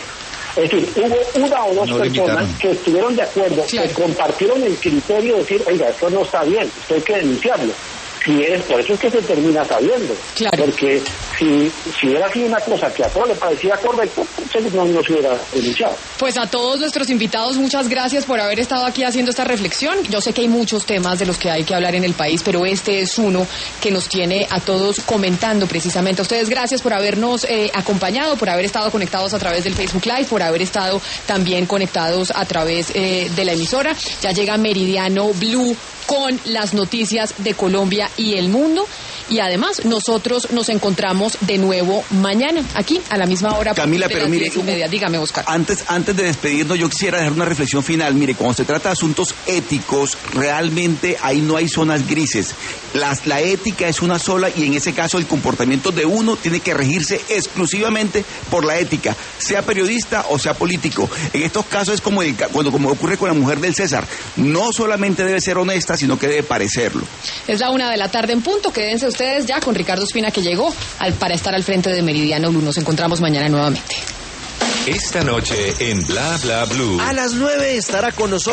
Es decir, hubo una o dos no personas que estuvieron de acuerdo, claro, que compartieron el criterio de decir, oiga, esto no está bien, esto hay que denunciarlo. Y es por eso es que se termina sabiendo. Claro. Porque si, si hubiera sido una cosa que a todos le parecía correcto, entonces no nos hubiera denunciado. Pues a todos nuestros invitados, muchas gracias por haber estado aquí haciendo esta reflexión. Yo sé que hay muchos temas de los que hay que hablar en el país, pero este es uno que nos tiene a todos comentando precisamente. A ustedes gracias por habernos eh, acompañado, por haber estado conectados a través del Facebook Live, por haber estado también conectados a través eh, de la emisora. Ya llega Meridiano Blue con las noticias de Colombia y el mundo. Y además, nosotros nos encontramos de nuevo mañana, aquí, a la misma hora. Camila, pero mire, dígame, Oscar. Antes, antes de despedirnos, yo quisiera dejar una reflexión final. Mire, cuando se trata de asuntos éticos, realmente ahí no hay zonas grises. Las, la ética es una sola y en ese caso el comportamiento de uno tiene que regirse exclusivamente por la ética, sea periodista o sea político. En estos casos es como, el, cuando, como ocurre con la mujer del César. No solamente debe ser honesta, sino que debe parecerlo. Es la una de la tarde en punto. Quédense ustedes ya con Ricardo Espina, que llegó al, para estar al frente de Meridiano Blue. Nos encontramos mañana nuevamente. Esta noche en Bla Bla Blue. A las nueve estará con nosotros